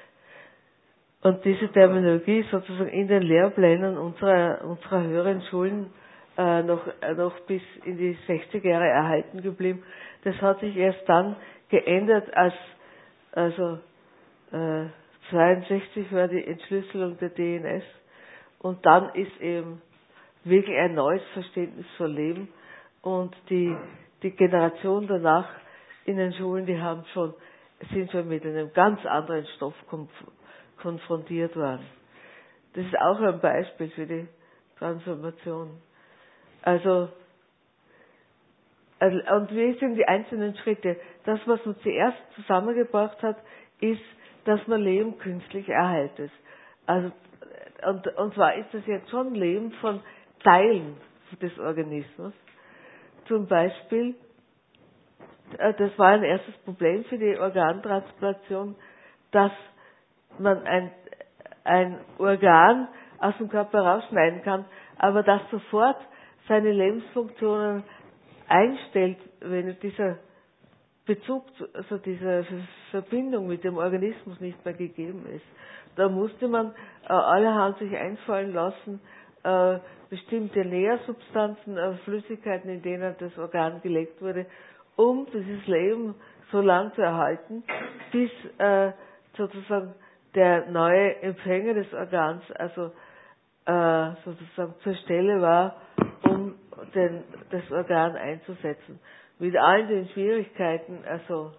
Und diese Terminologie ist sozusagen in den Lehrplänen unserer, unserer höheren Schulen äh, noch, äh, noch bis in die sechziger Jahre erhalten geblieben. Das hat sich erst dann geändert, als also äh, zweiundsechzig war die Entschlüsselung der D N S und dann ist eben wirklich ein neues Verständnis von Leben und die, die Generation danach in den Schulen, die haben schon, sind schon mit einem ganz anderen Stoff konf- konfrontiert worden. Das ist auch ein Beispiel für die Transformation. Also, also und wie sind die einzelnen Schritte? Das, was man zuerst zusammengebracht hat, ist, dass man Leben künstlich erhaltet. Also, und, und zwar ist das jetzt schon Leben von Teilen des Organismus. Zum Beispiel, das war ein erstes Problem für die Organtransplantation, dass man ein, ein Organ aus dem Körper rausschneiden kann, aber das sofort seine Lebensfunktionen einstellt, wenn dieser Bezug, also diese Verbindung mit dem Organismus nicht mehr gegeben ist. Da musste man äh, allerhand sich einfallen lassen, äh, bestimmte Nährsubstanzen, äh, Flüssigkeiten, in denen das Organ gelegt wurde, um dieses Leben so lang zu erhalten, bis äh, sozusagen der neue Empfänger des Organs, also äh, sozusagen zur Stelle war, um den, das Organ einzusetzen. Mit allen den Schwierigkeiten, also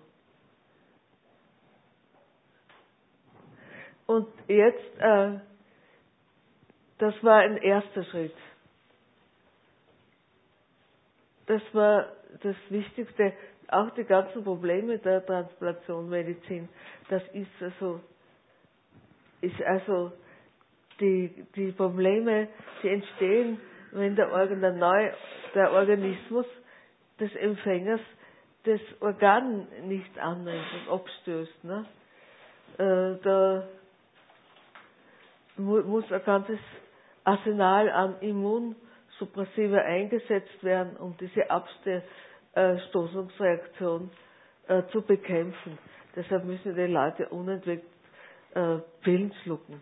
und jetzt, äh, das war ein erster Schritt. Das war das Wichtigste auch die ganzen Probleme der Transplantationmedizin, das ist also, ist also die, die Probleme, die entstehen, wenn der, Organ, der, Neu, der Organismus des Empfängers das Organ nicht annimmt und abstößt. Ne? Äh, da mu muss ein ganzes Arsenal an Immunsuppressiva eingesetzt werden, um diese Abstoßungsreaktion äh, zu bekämpfen. Deshalb müssen die Leute unentwegt äh, Pillen schlucken.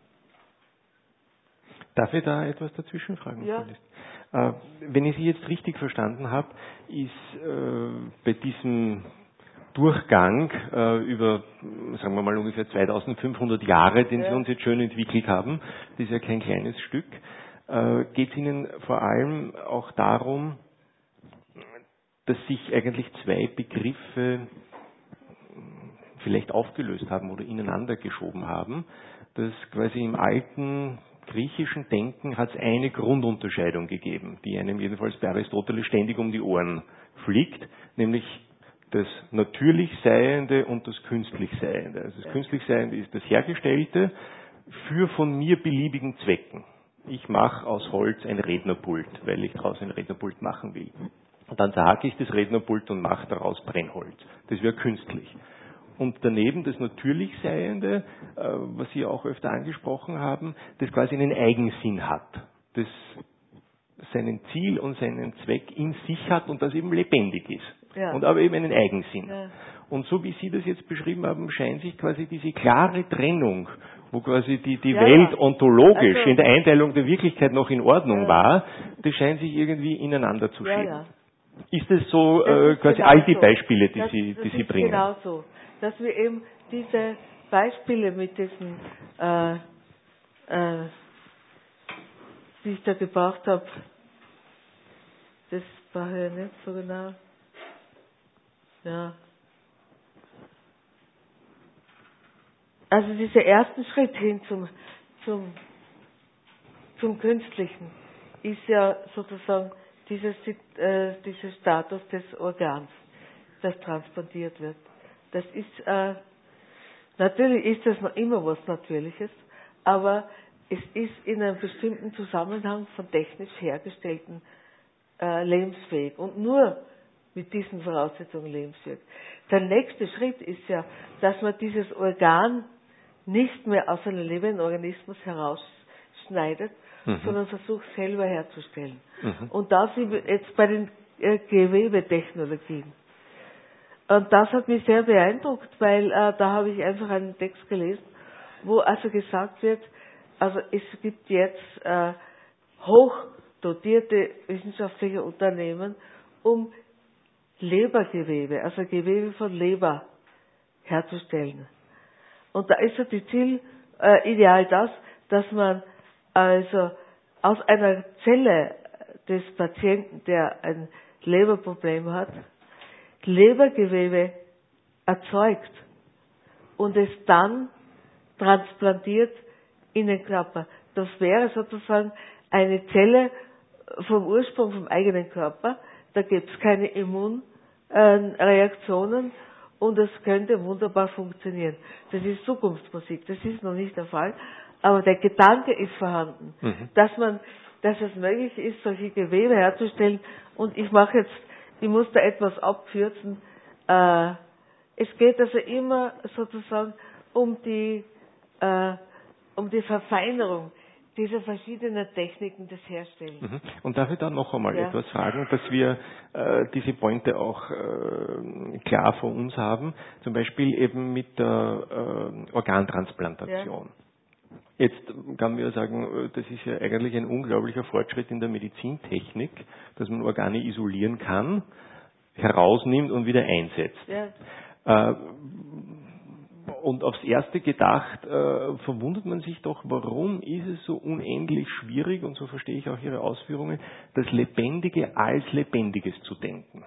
Darf ich da etwas dazwischen fragen? Ja. Äh, wenn ich Sie jetzt richtig verstanden habe, ist äh, bei diesem Durchgang äh, über, sagen wir mal, ungefähr zweitausendfünfhundert Jahre, den ja. Sie uns jetzt schön entwickelt haben, das ist ja kein kleines Stück, äh, geht es Ihnen vor allem auch darum, dass sich eigentlich zwei Begriffe vielleicht aufgelöst haben oder ineinander geschoben haben, dass quasi im alten griechischen Denken hat es eine Grundunterscheidung gegeben, die einem jedenfalls bei Aristoteles ständig um die Ohren fliegt, nämlich das natürlich Seiende und das künstlich Seiende. Also das künstlich Seiende ist das Hergestellte für von mir beliebigen Zwecken. Ich mache aus Holz ein Rednerpult, weil ich daraus ein Rednerpult machen will. Und dann zerhacke ich das Rednerpult und mache daraus Brennholz. Das wäre künstlich. Und daneben das natürlich Seiende, äh, was Sie auch öfter angesprochen haben, das quasi einen Eigensinn hat, das seinen Ziel und seinen Zweck in sich hat und das eben lebendig ist. Ja. Und aber eben einen Eigensinn. Ja. Und so wie Sie das jetzt beschrieben haben, scheint sich quasi diese klare Trennung, wo quasi die, die ja, Welt ja. ontologisch also, in der Einteilung der Wirklichkeit noch in Ordnung ja. war, das scheint sich irgendwie ineinander zu schieben. Ja, ja. Ist das so das äh, quasi genau all die Beispiele, die das, Sie, das die Sie bringen? Genau so. Dass wir eben diese Beispiele mit diesen, äh, äh, die ich da gebraucht habe, das war ja nicht so genau. Ja. Also dieser erste Schritt hin zum, zum, zum Künstlichen ist ja sozusagen dieses, äh, dieser Status des Organs, das transplantiert wird. Das ist, äh, natürlich ist das noch immer was Natürliches, aber es ist in einem bestimmten Zusammenhang von technisch hergestellten äh, lebensfähig und nur mit diesen Voraussetzungen lebensfähig. Der nächste Schritt ist ja, dass man dieses Organ nicht mehr aus einem lebenden Organismus herausschneidet, mhm. sondern versucht selber herzustellen. Mhm. Und da sind wir jetzt bei den äh, Gewebetechnologien. Und das hat mich sehr beeindruckt, weil äh, da habe ich einfach einen Text gelesen, wo also gesagt wird, also es gibt jetzt äh, hochdotierte wissenschaftliche Unternehmen, um Lebergewebe, also Gewebe von Leber herzustellen. Und da ist ja die Ziel, äh, ideal das, dass man also aus einer Zelle des Patienten, der ein Leberproblem hat, Lebergewebe erzeugt und es dann transplantiert in den Körper. Das wäre sozusagen eine Zelle vom Ursprung, vom eigenen Körper. Da gibt es keine Immunreaktionen und es könnte wunderbar funktionieren. Das ist Zukunftsmusik, das ist noch nicht der Fall, aber der Gedanke ist vorhanden, mhm. dass man, dass es möglich ist, solche Gewebe herzustellen. Und ich mache jetzt, ich muss da etwas abkürzen. Äh, es geht also immer sozusagen um die, äh, um die Verfeinerung dieser verschiedenen Techniken des Herstellens. Mhm. Und darf ich da noch einmal ja. etwas fragen, dass wir äh, diese Pointe auch äh, klar vor uns haben, zum Beispiel eben mit der äh, Organtransplantation. Ja. Jetzt kann man ja sagen, das ist ja eigentlich ein unglaublicher Fortschritt in der Medizintechnik, dass man Organe isolieren kann, herausnimmt und wieder einsetzt. Ja. Äh, Und aufs Erste gedacht, äh, verwundert man sich doch, warum ist es so unendlich schwierig, und so verstehe ich auch Ihre Ausführungen, das Lebendige als Lebendiges zu denken.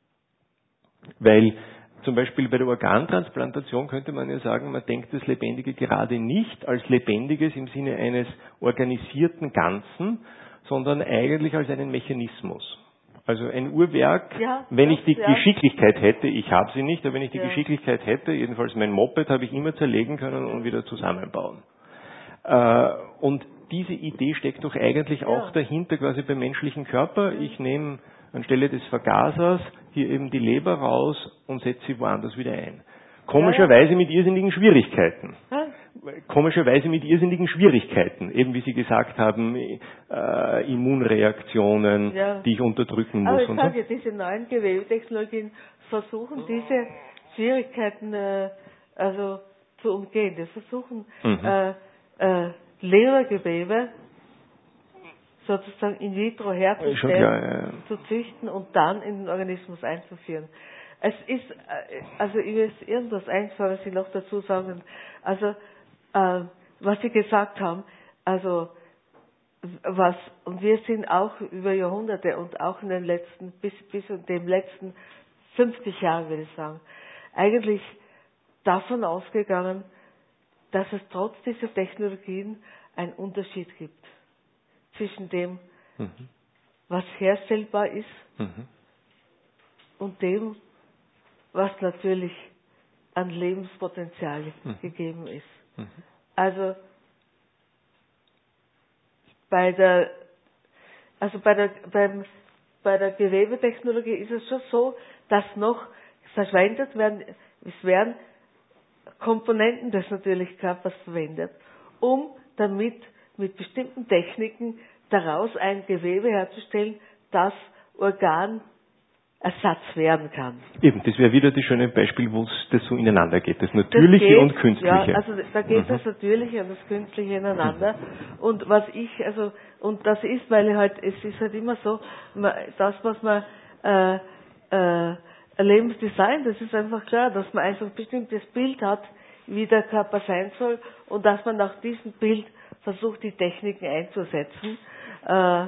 Weil zum Beispiel bei der Organtransplantation könnte man ja sagen, man denkt das Lebendige gerade nicht als Lebendiges im Sinne eines organisierten Ganzen, sondern eigentlich als einen Mechanismus. Also ein Uhrwerk, ja, wenn ich die ja. Geschicklichkeit hätte, ich habe sie nicht, aber wenn ich die ja. Geschicklichkeit hätte, jedenfalls mein Moped habe ich immer zerlegen können und wieder zusammenbauen. Äh, und diese Idee steckt doch eigentlich ja. auch dahinter, quasi beim menschlichen Körper. Ja. Ich nehme anstelle des Vergasers hier eben die Leber raus und setze sie woanders wieder ein. Komischerweise ja. mit irrsinnigen Schwierigkeiten. Ja. Komischerweise mit irrsinnigen Schwierigkeiten, eben wie Sie gesagt haben, äh, Immunreaktionen, ja. die ich unterdrücken muss. Aber ich und sage, so. diese neuen Gewebetechnologien versuchen diese Schwierigkeiten äh, also zu umgehen. Die versuchen mhm. äh, äh, Lebergewebe sozusagen in vitro herzustellen, klar, ja. zu züchten und dann in den Organismus einzuführen. Es ist, also mir ist irgendwas eingefallen, was ich noch dazu sagen, also äh, was Sie gesagt haben, also was, und wir sind auch über Jahrhunderte und auch in den letzten, bis, bis in den letzten fünfzig Jahren, würde ich sagen, eigentlich davon ausgegangen, dass es trotz dieser Technologien einen Unterschied gibt zwischen dem, mhm. was herstellbar ist mhm. und dem, was natürlich an Lebenspotenzial mhm. gegeben ist. Mhm. Also bei der, also bei der, beim, bei der Gewebetechnologie ist es schon so, dass noch verschwendet werden, es werden Komponenten des natürlichen Körpers verwendet, um damit mit bestimmten Techniken daraus ein Gewebe herzustellen, das Organersatz werden kann. Eben, das wäre wieder das schöne Beispiel, wo das so ineinander geht, das Natürliche das geht, und Künstliche. Ja, also da geht mhm. das Natürliche und das Künstliche ineinander. Mhm. Und was ich, also, und das ist, weil halt, es ist halt immer so, das, was man äh, äh, Lebensdesign, das ist einfach klar, dass man einfach ein bestimmtes Bild hat, wie der Körper sein soll und dass man nach diesem Bild versucht, die Techniken einzusetzen. Äh,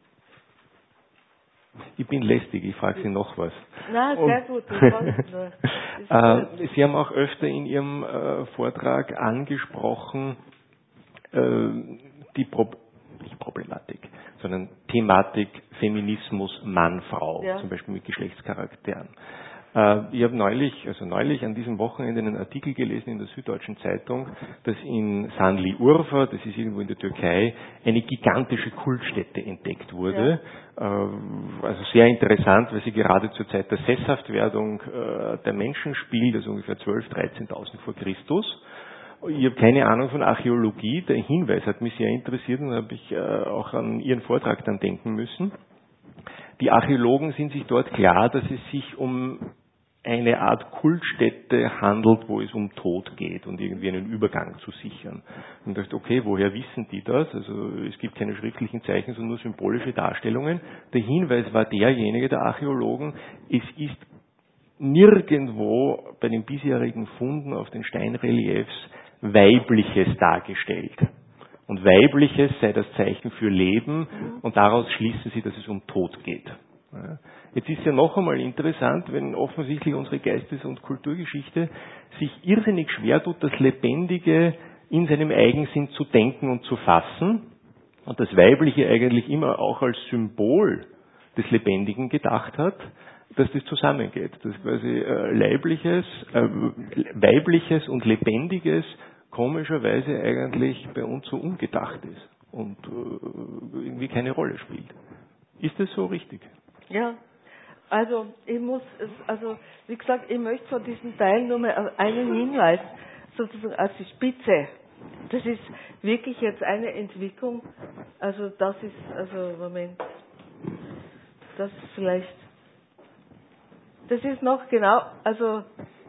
ich bin lästig, ich frage Sie noch was. Na, sehr gut. nur. äh, Sie haben auch öfter in Ihrem äh, Vortrag angesprochen, äh, die Pro nicht Problematik, sondern Thematik Feminismus, Mann, Frau, ja. zum Beispiel mit Geschlechtscharakteren. Ich habe neulich, also neulich an diesem Wochenende einen Artikel gelesen in der Süddeutschen Zeitung, dass in Sanliurfa, das ist irgendwo in der Türkei, eine gigantische Kultstätte entdeckt wurde. Ja. Also sehr interessant, weil sie gerade zur Zeit der Sesshaftwerdung der Menschen spielt, also ungefähr zwölftausend, dreizehntausend vor Christus. Ich habe keine Ahnung von Archäologie, der Hinweis hat mich sehr interessiert und habe ich auch an Ihren Vortrag dann denken müssen. Die Archäologen sind sich dort klar, dass es sich um eine Art Kultstätte handelt, wo es um Tod geht und irgendwie einen Übergang zu sichern. Und ich dachte, okay, woher wissen die das? Also es gibt keine schriftlichen Zeichen, sondern nur symbolische Darstellungen. Der Hinweis war derjenige der Archäologen, es ist nirgendwo bei den bisherigen Funden auf den Steinreliefs Weibliches dargestellt. Und Weibliches sei das Zeichen für Leben und daraus schließen sie, dass es um Tod geht. Jetzt ist ja noch einmal interessant, wenn offensichtlich unsere Geistes- und Kulturgeschichte sich irrsinnig schwer tut, das Lebendige in seinem Eigensinn zu denken und zu fassen und das Weibliche eigentlich immer auch als Symbol des Lebendigen gedacht hat, dass das zusammengeht, dass quasi äh, Leibliches, äh, Weibliches und Lebendiges komischerweise eigentlich bei uns so ungedacht ist und äh, irgendwie keine Rolle spielt. Ist das so richtig? Ja, also ich muss, es, also wie gesagt, ich möchte von diesem Teil nur mal einen Hinweis sozusagen als die Spitze. Das ist wirklich jetzt eine Entwicklung, also das ist, also Moment, das ist vielleicht, das ist noch genau, also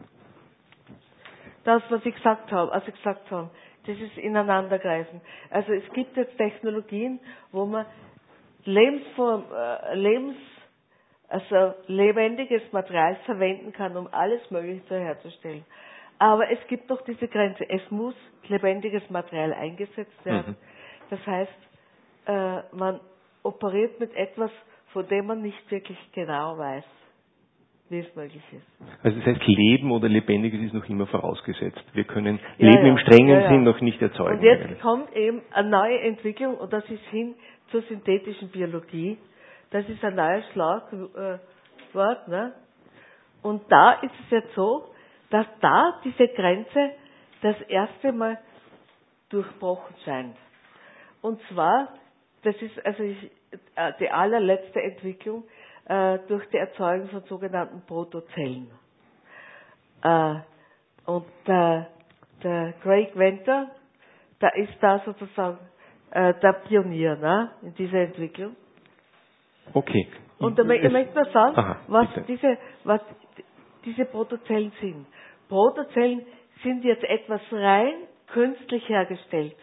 das, was ich gesagt habe, also gesagt habe, das ist Ineinandergreifen. Also es gibt jetzt Technologien, wo man Lebensform, äh, Lebens, also lebendiges Material verwenden kann, um alles Mögliche herzustellen. Aber es gibt doch diese Grenze. Es muss lebendiges Material eingesetzt werden. Mhm. Das heißt, äh, man operiert mit etwas, von dem man nicht wirklich genau weiß, wie es möglich ist. Also das heißt, Leben oder Lebendiges ist noch immer vorausgesetzt. Wir können ja, Leben ja. im strengen ja, ja. Sinn noch nicht erzeugen. Und jetzt eigentlich. kommt eben eine neue Entwicklung und das ist hin zur synthetischen Biologie. das ist ein neues Schlagwort, ne? Und da ist es jetzt so, dass da diese Grenze das erste Mal durchbrochen scheint. Und zwar, das ist also ich, die allerletzte Entwicklung äh, durch die Erzeugung von sogenannten Protozellen. Äh, und der, der Craig Venter, da ist da sozusagen äh, der Pionier, ne, in dieser Entwicklung. Okay. Und da ich möchte mal sagen, Aha, was bitte. diese, was diese Protozellen sind. Protozellen sind jetzt etwas rein künstlich hergestellt.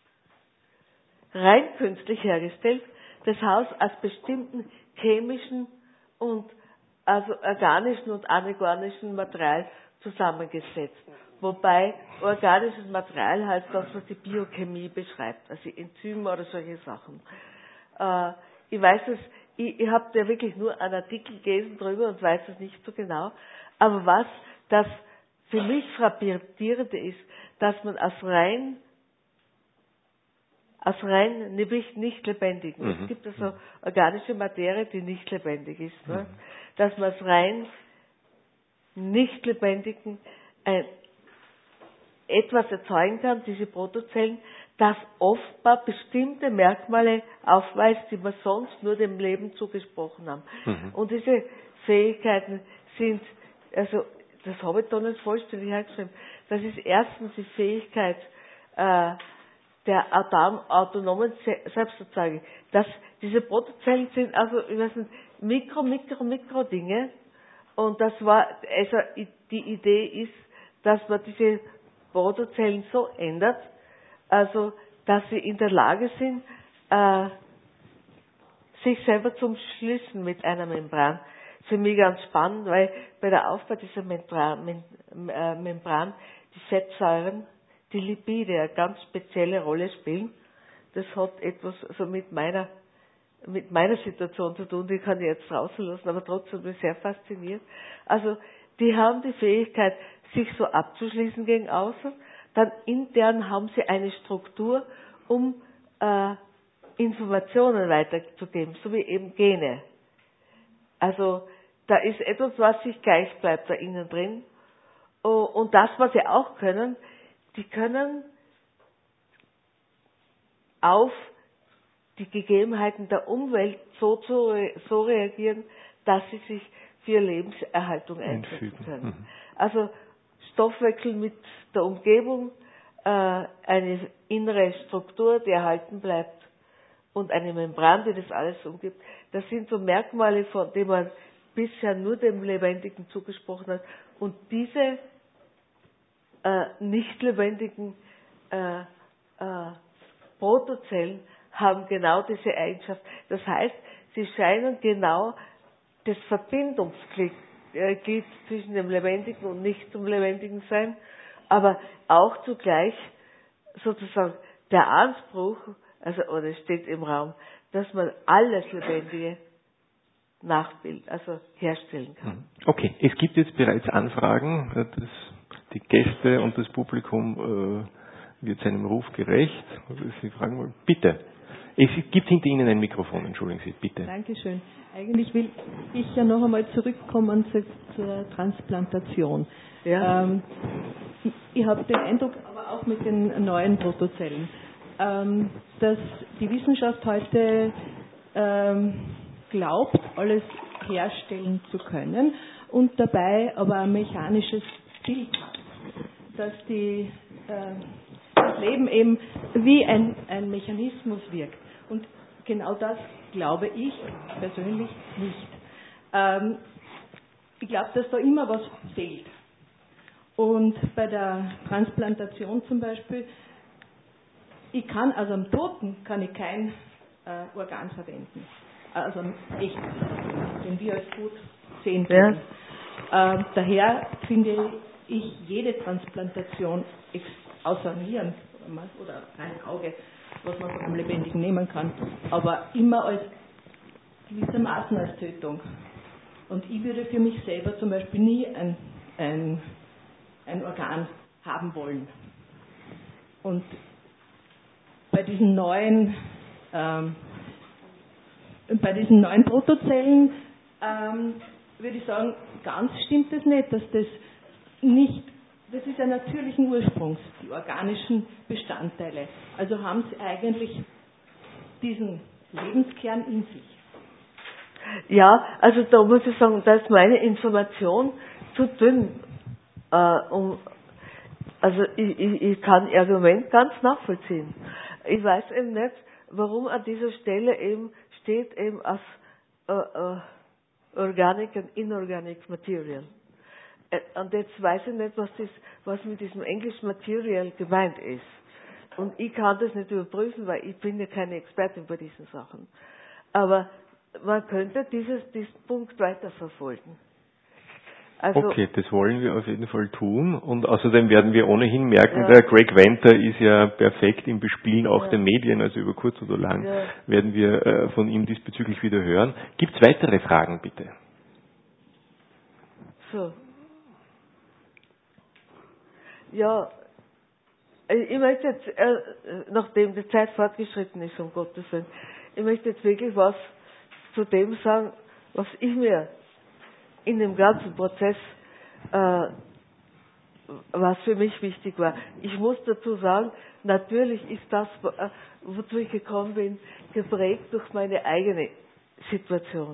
Rein künstlich hergestellt, das heißt aus bestimmten chemischen und also organischen und anorganischen Material zusammengesetzt. Wobei organisches Material heißt das, was die Biochemie beschreibt, also Enzyme oder solche Sachen. Äh, ich weiß es, ich, ich habe da wirklich nur einen Artikel gelesen drüber und weiß es nicht so genau, aber was das für mich frappierende ist, dass man aus rein aus rein nicht, nicht lebendigen, mhm. es gibt also organische Materie, die nicht lebendig ist, ne? Mhm. Dass man aus rein nicht lebendigen ein, etwas erzeugen kann, diese Protozellen, das offenbar bestimmte Merkmale aufweist, die wir sonst nur dem Leben zugesprochen haben. Mhm. Und diese Fähigkeiten sind, also das habe ich da nicht vollständig angeschrieben, das ist erstens die Fähigkeit äh, der autonomen Selbsterzeugung. Dass diese Protozellen sind also, ich weiß nicht, Mikro, Mikro, Mikro Dinge. Und das war, also die Idee ist, dass man diese Protozellen so ändert, also dass sie in der Lage sind, äh, sich selber zu umschließen mit einer Membran. Für mich ganz spannend, weil bei der Aufbau dieser Membran, Mem, äh, Membran die Fettsäuren, die Lipide eine ganz spezielle Rolle spielen. Das hat etwas also mit meiner mit meiner Situation zu tun, die kann ich jetzt draußen lassen, aber trotzdem bin ich sehr fasziniert. Also die haben die Fähigkeit, sich so abzuschließen gegen außen, dann intern haben sie eine Struktur, um äh, Informationen weiterzugeben, so wie eben Gene. Also da ist etwas, was sich gleich bleibt da innen drin. Und das, was sie auch können, die können auf die Gegebenheiten der Umwelt so, zu, so reagieren, dass sie sich für Lebenserhaltung einsetzen können. Mhm. Also Stoffwechsel mit der Umgebung, äh, eine innere Struktur, die erhalten bleibt und eine Membran, die das alles umgibt. Das sind so Merkmale, von denen man bisher nur dem Lebendigen zugesprochen hat. Und diese äh, nicht lebendigen äh, äh, Protozellen haben genau diese Eigenschaft. Das heißt, sie scheinen genau das Verbindungsglied äh, zwischen dem Lebendigen und nicht zum Lebendigen sein, aber auch zugleich sozusagen der Anspruch, also oder steht im Raum, dass man alles Lebendige nachbilden, also herstellen kann. Okay, es gibt jetzt bereits Anfragen, das, die Gäste und das Publikum äh, wird seinem Ruf gerecht. Sie fragen wollen, bitte. Es gibt hinter Ihnen ein Mikrofon, entschuldigen Sie, bitte. Dankeschön. Eigentlich will ich ja noch einmal zurückkommen zur, zur Transplantation. Ja. Ähm, ich ich habe den Eindruck, aber auch mit den neuen Protozellen, ähm, dass die Wissenschaft heute ähm, glaubt, alles herstellen zu können und dabei aber ein mechanisches Bild hat, dass die, äh, das Leben eben wie ein, ein Mechanismus wirkt. Und genau das glaube ich persönlich nicht. Ähm, ich glaube, dass da immer was fehlt. Und bei der Transplantation zum Beispiel, ich kann, also am Toten kann ich kein äh, Organ verwenden. Also am echten, den wir als gut sehen können. Ja. Äh, daher finde ich jede Transplantation, außer Nieren oder kein Auge, was man von einem Lebendigen nehmen kann, aber immer als gewissermaßen als Tötung. Und ich würde für mich selber zum Beispiel nie ein, ein, ein Organ haben wollen. Und bei diesen neuen ähm, bei diesen neuen Protozellen ähm, würde ich sagen, ganz stimmt es nicht, dass das nicht, das ist ja natürlichen Ursprungs, die organischen Bestandteile. Also haben sie eigentlich diesen Lebenskern in sich. Ja, also da muss ich sagen, da ist meine Information zu dünn. Äh, um, also ich, ich, ich kann Ihr Argument ganz nachvollziehen. Ich weiß eben nicht, warum an dieser Stelle eben steht eben als äh, äh, Organic and Inorganic Material. Äh, und jetzt weiß ich nicht, was, das, was mit diesem Englisch Material gemeint ist. Und ich kann das nicht überprüfen, weil ich bin ja keine Expertin bei diesen Sachen. Aber man könnte dieses, diesen Punkt weiterverfolgen. Also, okay, das wollen wir auf jeden Fall tun. Und außerdem werden wir ohnehin merken, ja. der Greg Venter ist ja perfekt im Bespielen auch Ja. der Medien, also über kurz oder lang Ja. werden wir äh, von ihm diesbezüglich wieder hören. Gibt es weitere Fragen, bitte? So. Ja, ich möchte jetzt, äh, nachdem die Zeit fortgeschritten ist, um Gottes Willen, ich möchte jetzt wirklich was zu dem sagen, was ich mir in dem ganzen Prozess, äh, was für mich wichtig war. Ich muss dazu sagen, natürlich ist das, äh, wozu ich gekommen bin, geprägt durch meine eigene Situation.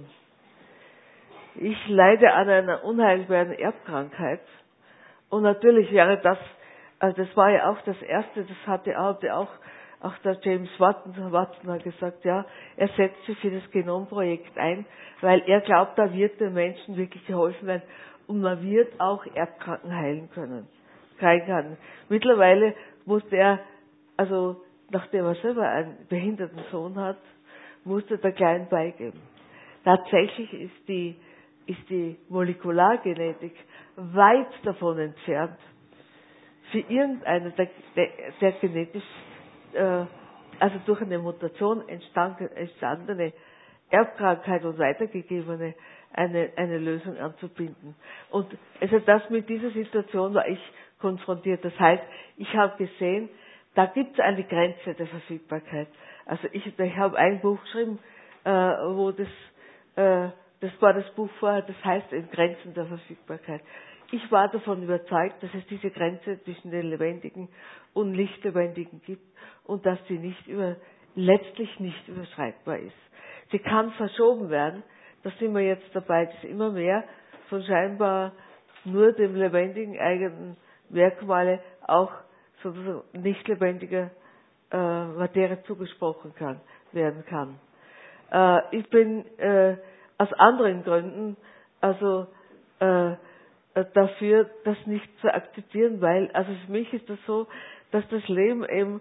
Ich leide an einer unheilbaren Erbkrankheit und natürlich wäre das, also das war ja auch das Erste, das hatte, hatte auch, auch der James Watson, Watson hat gesagt, ja, er setzt sich für das Genomprojekt ein, weil er glaubt, da wird den Menschen wirklich geholfen werden und man wird auch Erbkranken heilen können. können. Mittlerweile musste er, also nachdem er selber einen behinderten Sohn hat, musste der Kleinen beigeben. Tatsächlich ist die, ist die Molekulargenetik weit davon entfernt, für irgendeine der, der, der genetisch, äh, also durch eine Mutation entstandene Erbkrankheit und weitergegebene eine, eine Lösung anzubinden. Und also das mit dieser Situation war ich konfrontiert. Das heißt, ich habe gesehen, da gibt es eine Grenze der Verfügbarkeit. Also ich, ich habe ein Buch geschrieben, äh, wo das, äh, das war das Buch vorher, das heißt in Grenzen der Verfügbarkeit. Ich war davon überzeugt, dass es diese Grenze zwischen den Lebendigen und Nicht-Lebendigen gibt und dass sie nicht über, letztlich nicht überschreitbar ist. Sie kann verschoben werden, da sind wir jetzt dabei, dass immer mehr von scheinbar nur dem lebendigen eigenen Merkmale auch sozusagen nicht lebendiger äh, Materie zugesprochen kann, werden kann. Äh, ich bin äh, aus anderen Gründen also äh, dafür, das nicht zu akzeptieren, weil, also für mich ist das so, dass das Leben eben,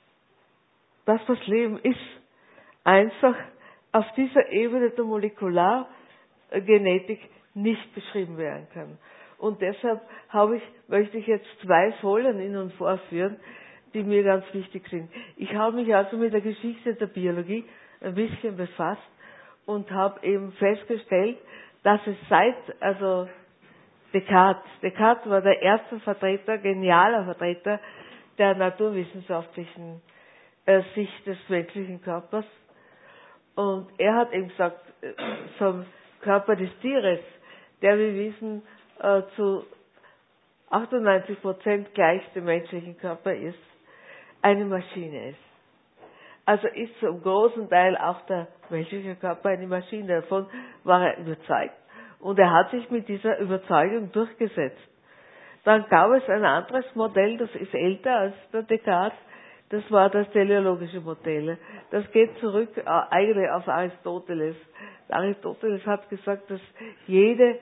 das was Leben ist, einfach auf dieser Ebene der Molekulargenetik nicht beschrieben werden kann. Und deshalb habe ich, möchte ich jetzt zwei Folien Ihnen vorführen, die mir ganz wichtig sind. Ich habe mich also mit der Geschichte der Biologie ein bisschen befasst und habe eben festgestellt, dass es seit, also Descartes, Descartes war der erste Vertreter, genialer Vertreter der naturwissenschaftlichen äh, Sicht des menschlichen Körpers. Und er hat eben gesagt, äh, vom Körper des Tieres, der wir wissen, äh, zu achtundneunzig Prozent gleich dem menschlichen Körper ist, eine Maschine ist. Also ist zum großen Teil auch der menschliche Körper eine Maschine. Davon war er überzeugt. Und er hat sich mit dieser Überzeugung durchgesetzt. Dann gab es ein anderes Modell, das ist älter als der Descartes, das war das teleologische Modell. Das geht zurück äh, eigentlich auf Aristoteles. Aristoteles hat gesagt, dass jede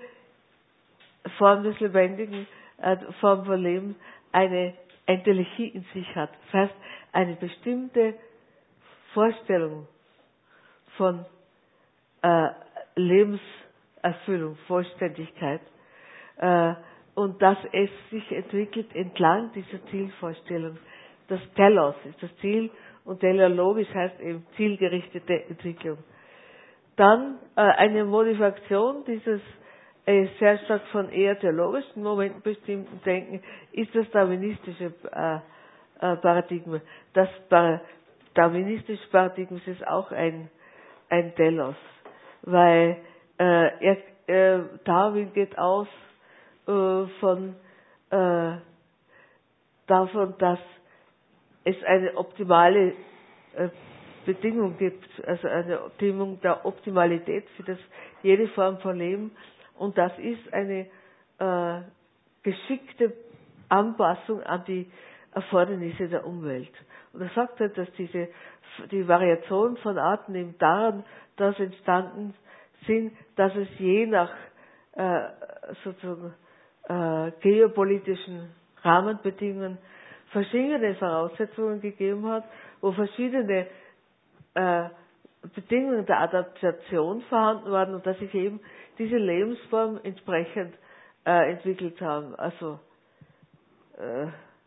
Form des Lebendigen, äh, Form von Leben, eine Entelechie in sich hat. Das heißt, eine bestimmte Vorstellung von äh, Lebenserfüllung, Vollständigkeit, äh, und dass es sich entwickelt entlang dieser Zielvorstellung. Das Telos ist das Ziel und teleologisch heißt eben zielgerichtete Entwicklung. Dann äh, eine Modifikation dieses äh, sehr stark von eher theologischen Momenten bestimmten Denken ist das darwinistische äh, äh, Paradigma. Das Par- darwinistische Paradigma ist auch ein, ein Telos, weil äh, er, äh, Darwin geht aus äh, von äh, davon, dass es eine optimale äh, Bedingung gibt, also eine Bedingung der Optimalität für das, jede Form von Leben, und das ist eine äh, geschickte Anpassung an die Erfordernisse der Umwelt. Und er sagt halt, dass diese, die Variation von Arten eben daran, dass entstanden sind, dass es je nach äh, sozusagen äh, geopolitischen Rahmenbedingungen verschiedene Voraussetzungen gegeben hat, wo verschiedene äh, Bedingungen der Adaptation vorhanden waren und dass sich eben diese Lebensformen entsprechend äh, entwickelt haben. Also äh,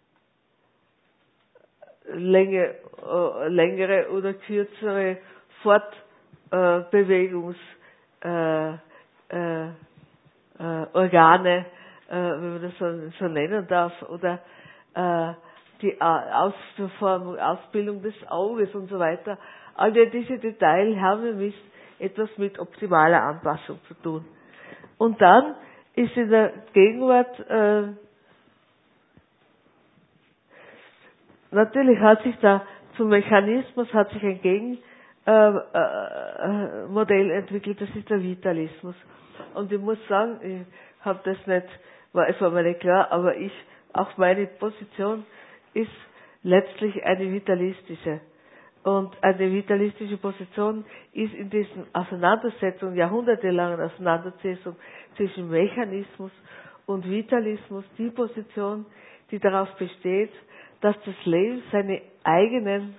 Länge, äh, längere oder kürzere Fortbewegungs äh, äh, äh, Organe, äh, wenn man das so, so nennen darf, oder äh, die Ausformung, Ausbildung des Auges und so weiter. All diese Details haben wir etwas mit optimaler Anpassung zu tun. Und dann ist in der Gegenwart äh, natürlich hat sich da zum Mechanismus hat sich ein Gegenmodell äh, äh, entwickelt, das ist der Vitalismus. Und ich muss sagen, ich habe das nicht, war, es war mir nicht klar, aber ich, auch meine Position ist letztlich eine vitalistische. Und eine vitalistische Position ist in diesen Auseinandersetzungen, jahrhundertelangen Auseinandersetzungen zwischen Mechanismus und Vitalismus die Position, die darauf besteht, dass das Leben seine eigenen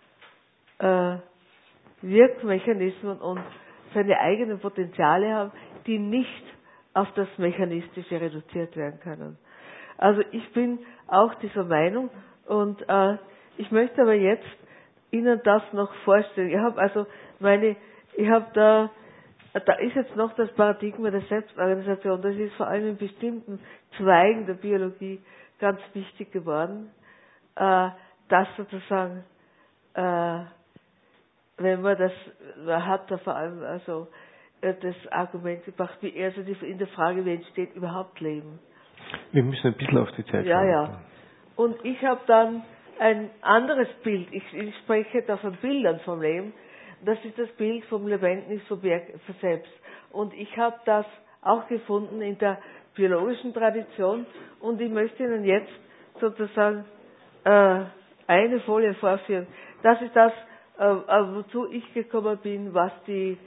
äh, Wirkmechanismen und seine eigenen Potenziale haben, die nicht auf das Mechanistische reduziert werden können. Also ich bin auch dieser Meinung, und äh, ich möchte aber jetzt Ihnen das noch vorstellen. Ich habe also meine, ich habe da, da ist jetzt noch das Paradigma der Selbstorganisation. Das ist vor allem in bestimmten Zweigen der Biologie ganz wichtig geworden, äh, dass sozusagen, äh, wenn man das, man hat da vor allem also äh, das Argument gebracht, wie also die, in der Frage, wie entsteht überhaupt Leben. Wir müssen ein bisschen auf die Zeit Ja, schauen. ja. Und ich habe dann ein anderes Bild. Ich, ich spreche da von Bildern vom Leben. Das ist das Bild vom lebendigen Subjekt selbst. Und ich habe das auch gefunden in der biologischen Tradition. Und ich möchte Ihnen jetzt sozusagen äh, eine Folie vorführen. Das ist das, äh, wozu ich gekommen bin, was die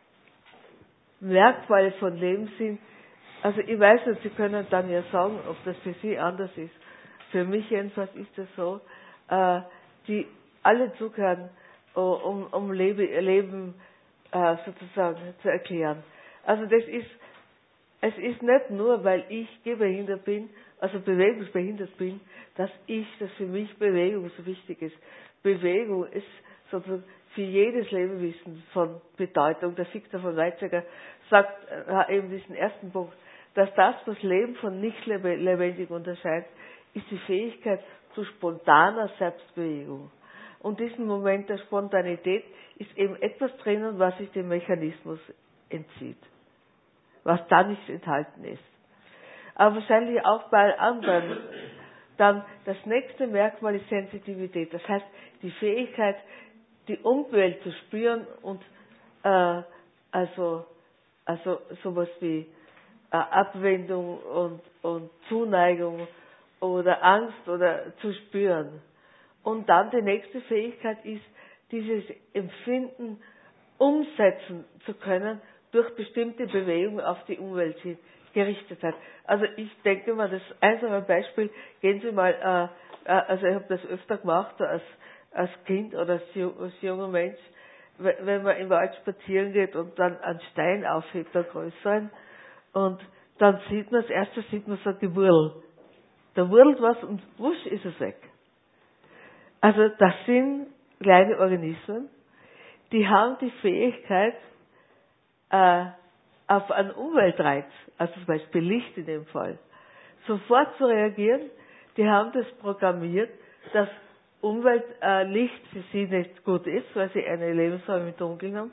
Merkmale von Leben sind. Also ich weiß nicht, Sie können dann ja sagen, ob das für Sie anders ist. Für mich jedenfalls ist es so, äh, die alle zugehören, um, um Lebe, Leben äh, sozusagen zu erklären. Also das ist, es ist nicht nur, weil ich gehbehindert bin, also bewegungsbehindert bin, dass ich, dass für mich Bewegung so wichtig ist. Bewegung ist sozusagen für jedes Lebewesen von Bedeutung. Der Victor von Weizsäcker sagt äh, eben diesen ersten Punkt, dass das, was Leben von nicht lebendig unterscheidet, ist die Fähigkeit zu spontaner Selbstbewegung. Und diesen Moment der Spontanität ist eben etwas drinnen, was sich dem Mechanismus entzieht, was da nicht enthalten ist. Aber wahrscheinlich auch bei anderen. Dann das nächste Merkmal ist Sensitivität. Das heißt, die Fähigkeit, die Umwelt zu spüren und äh, also also sowas wie äh, Abwendung und, und Zuneigung oder Angst oder zu spüren. Und dann die nächste Fähigkeit ist, dieses Empfinden umsetzen zu können durch bestimmte Bewegungen auf die Umwelt gerichtet hat. Also ich denke mal, das einfache Beispiel, gehen Sie mal, äh, also ich habe das öfter gemacht als, als Kind oder als, als junger Mensch, wenn man im Wald spazieren geht und dann einen Stein aufhebt, einen größeren, und dann sieht man, als erstes sieht man so Gewurl. Da wurlt was und wusch ist es weg. Also das sind kleine Organismen, die haben die Fähigkeit, äh, auf einen Umweltreiz, also zum Beispiel Licht in dem Fall, sofort zu reagieren. Die haben das programmiert, dass Umweltlicht äh, für sie nicht gut ist, weil sie eine Lebensform im Dunkeln haben,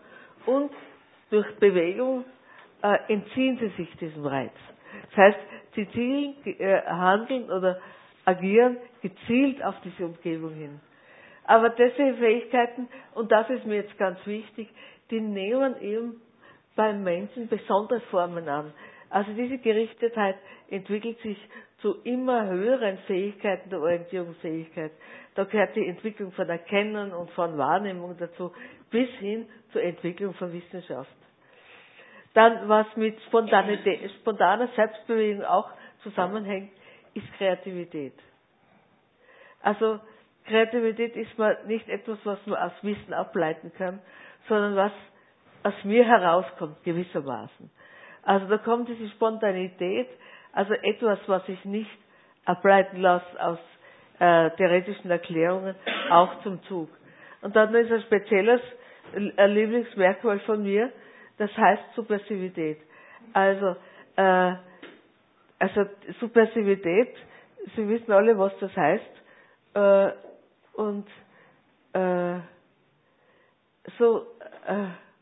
und durch Bewegung äh, entziehen sie sich diesem Reiz. Das heißt, sie zielen, äh, handeln oder agieren gezielt auf diese Umgebung hin. Aber diese Fähigkeiten, und das ist mir jetzt ganz wichtig, die nehmen eben beim Menschen besondere Formen an. Also diese Gerichtetheit entwickelt sich zu immer höheren Fähigkeiten der Orientierungsfähigkeit. Da gehört die Entwicklung von Erkennen und von Wahrnehmung dazu, bis hin zur Entwicklung von Wissenschaft. Dann, was mit Spontanität, spontaner Selbstbewegung auch zusammenhängt, ist Kreativität. Also Kreativität ist mal nicht etwas, was man aus Wissen ableiten kann, sondern was aus mir herauskommt, gewissermaßen. Also da kommt diese Spontanität, also etwas, was sich nicht ableiten lässt aus äh, theoretischen Erklärungen, auch zum Zug. Und dann ist ein spezielles ein Lieblingsmerkmal von mir, das heißt Subversivität. Also, äh, also Subversivität, Sie wissen alle, was das heißt. Äh, und äh, so äh,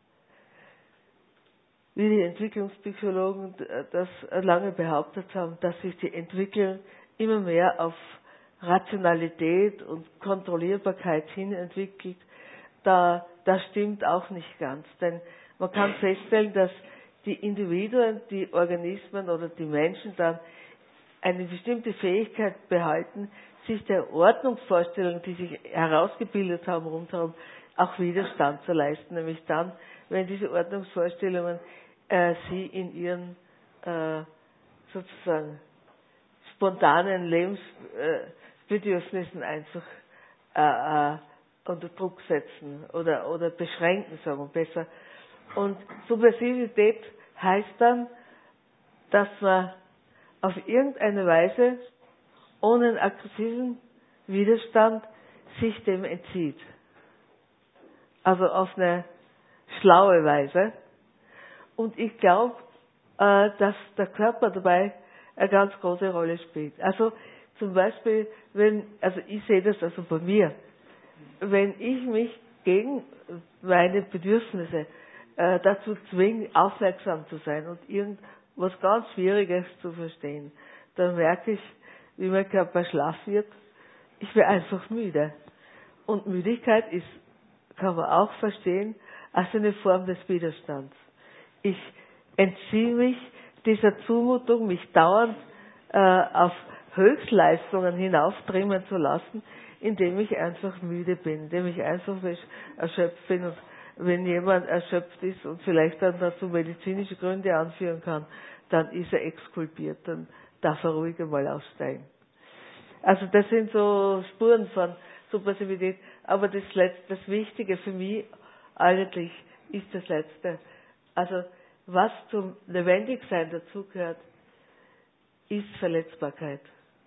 wie die Entwicklungspsychologen das lange behauptet haben, dass sich die Entwicklung immer mehr auf Rationalität und Kontrollierbarkeit hin entwickelt, da, das stimmt auch nicht ganz. Denn man kann feststellen, dass die Individuen, die Organismen oder die Menschen dann eine bestimmte Fähigkeit behalten, sich der Ordnungsvorstellungen, die sich herausgebildet haben rundherum, auch Widerstand zu leisten. Nämlich dann, wenn diese Ordnungsvorstellungen äh, sie in ihren äh, sozusagen spontanen Lebensbedürfnissen äh, einfach äh, äh, unter Druck setzen oder, oder beschränken, sagen wir besser. Und Subversivität heißt dann, dass man auf irgendeine Weise ohne einen aggressiven Widerstand sich dem entzieht. Also auf eine schlaue Weise. Und ich glaube, äh, dass der Körper dabei eine ganz große Rolle spielt. Also zum Beispiel, wenn, also ich sehe das also bei mir, wenn ich mich gegen meine Bedürfnisse äh, dazu zwinge, aufmerksam zu sein und irgendwas ganz Schwieriges zu verstehen, dann merke ich, wie mein Körper schlaff wird. Ich werde einfach müde. Und Müdigkeit ist, kann man auch verstehen, als eine Form des Widerstands. Ich entziehe mich dieser Zumutung, mich dauernd äh, auf Höchstleistungen hinaufdrimmen zu lassen, indem ich einfach müde bin, indem ich einfach erschöpft bin. Und wenn jemand erschöpft ist und vielleicht dann dazu medizinische Gründe anführen kann, dann ist er exkulpiert, dann darf er ruhig einmal aussteigen. Also das sind so Spuren von Subversivität. Aber das Letzte, das Wichtige für mich eigentlich ist das Letzte. Also was zum Lebendigsein dazugehört, ist Verletzbarkeit.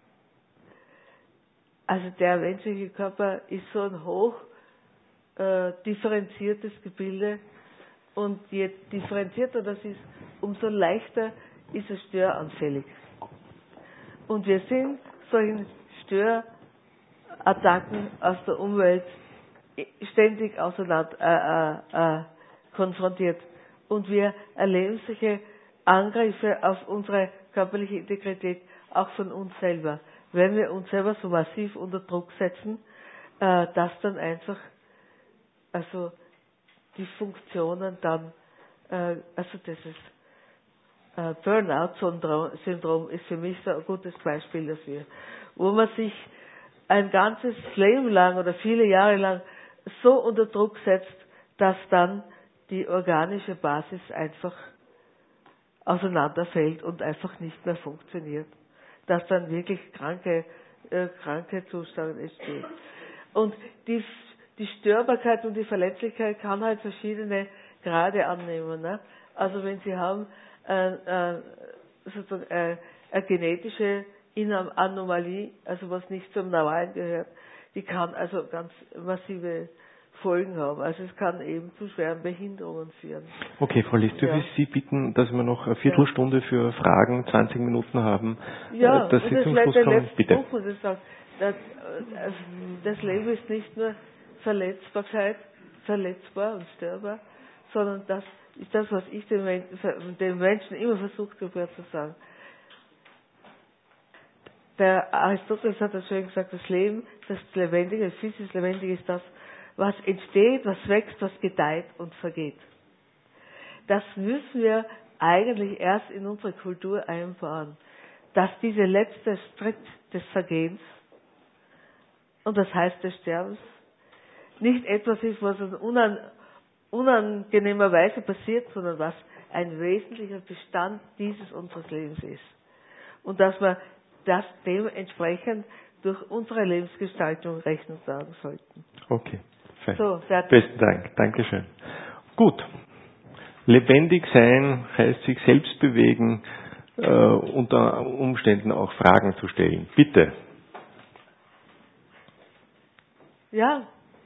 Also der menschliche Körper ist so ein hoch äh, differenziertes Gebilde und je differenzierter das ist, umso leichter ist es störanfällig. Und wir sind solchen Störattacken aus der Umwelt ständig auseinander äh, äh, konfrontiert. Und wir erleben solche Angriffe auf unsere körperliche Integrität auch von uns selber. Wenn wir uns selber so massiv unter Druck setzen, äh, dass dann einfach, also die Funktionen dann, äh, also dieses äh, Burnout-Syndrom ist für mich so ein gutes Beispiel dafür, wo man sich ein ganzes Leben lang oder viele Jahre lang so unter Druck setzt, dass dann die organische Basis einfach auseinanderfällt und einfach nicht mehr funktioniert. Dass dann wirklich kranke, äh, kranke Zustände entstehen. Und die, die Störbarkeit und die Verletzlichkeit kann halt verschiedene Grade annehmen. Ne? Also wenn Sie haben äh, äh, sozusagen äh, eine genetische Anomalie, also was nicht zum Normalen gehört, die kann also ganz massive Folgen haben. Also es kann eben zu schweren Behinderungen führen. Okay, Frau List, dürfe ja. ich Sie bitten, dass wir noch eine Viertelstunde für Fragen, zwanzig Minuten haben, ja, dass Sie zum Schluss kommen? Bitte. Buch, muss ich sagen, das, das Leben ist nicht nur Verletzbarkeit, verletzbar und störbar, sondern das ist das, was ich den, Men den Menschen immer versucht habe zu sagen. Der Aristoteles hat das schön gesagt, das Leben, das Lebendige, das physisch Lebendige ist das, was entsteht, was wächst, was gedeiht und vergeht. Das müssen wir eigentlich erst in unsere Kultur einbauen, dass dieser letzte Schritt des Vergehens, und das heißt des Sterbens, nicht etwas ist, was in unan, unangenehmer Weise passiert, sondern was ein wesentlicher Bestand dieses unseres Lebens ist. Und dass wir das dementsprechend durch unsere Lebensgestaltung Rechnung tragen sollten. Okay, fein. So, fertig. Besten Dank, Dankeschön. Gut. Lebendig sein heißt sich selbst bewegen, äh, unter Umständen auch Fragen zu stellen. Bitte. Ja.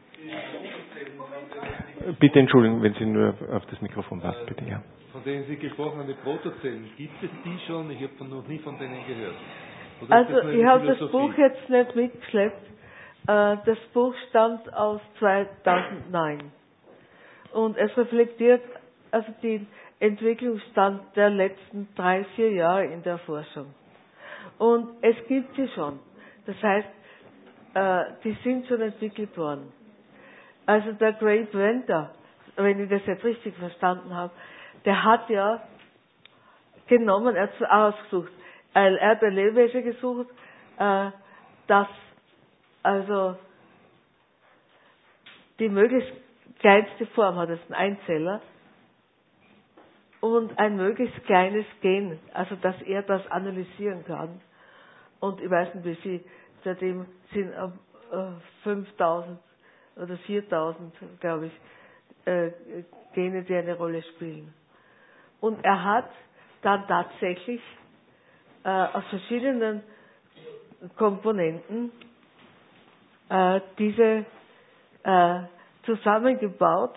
Bitte entschuldigen, wenn Sie nur auf das Mikrofon warten, bitte, ja. Von denen Sie gesprochen haben, die Protozellen, gibt es die schon? Ich habe noch nie von denen gehört. Oder also ich habe das Buch jetzt nicht mitgeschleppt. Das Buch stammt aus zweitausendneun. Und es reflektiert also den Entwicklungsstand der letzten drei, vier Jahre in der Forschung. Und es gibt sie schon. Das heißt, die sind schon entwickelt worden. Also der Great Venter, wenn ich das jetzt richtig verstanden habe, der hat ja genommen, er hat ausgesucht, er hat ein Lebewesen gesucht, das also die möglichst kleinste Form hat, das ist ein Einzeller, und ein möglichst kleines Gen, also dass er das analysieren kann. Und ich weiß nicht, wie viel, seitdem sind äh, fünftausend oder viertausend, glaube ich, äh, Gene, die eine Rolle spielen. Und er hat dann tatsächlich äh, aus verschiedenen Komponenten äh, diese äh, zusammengebaut,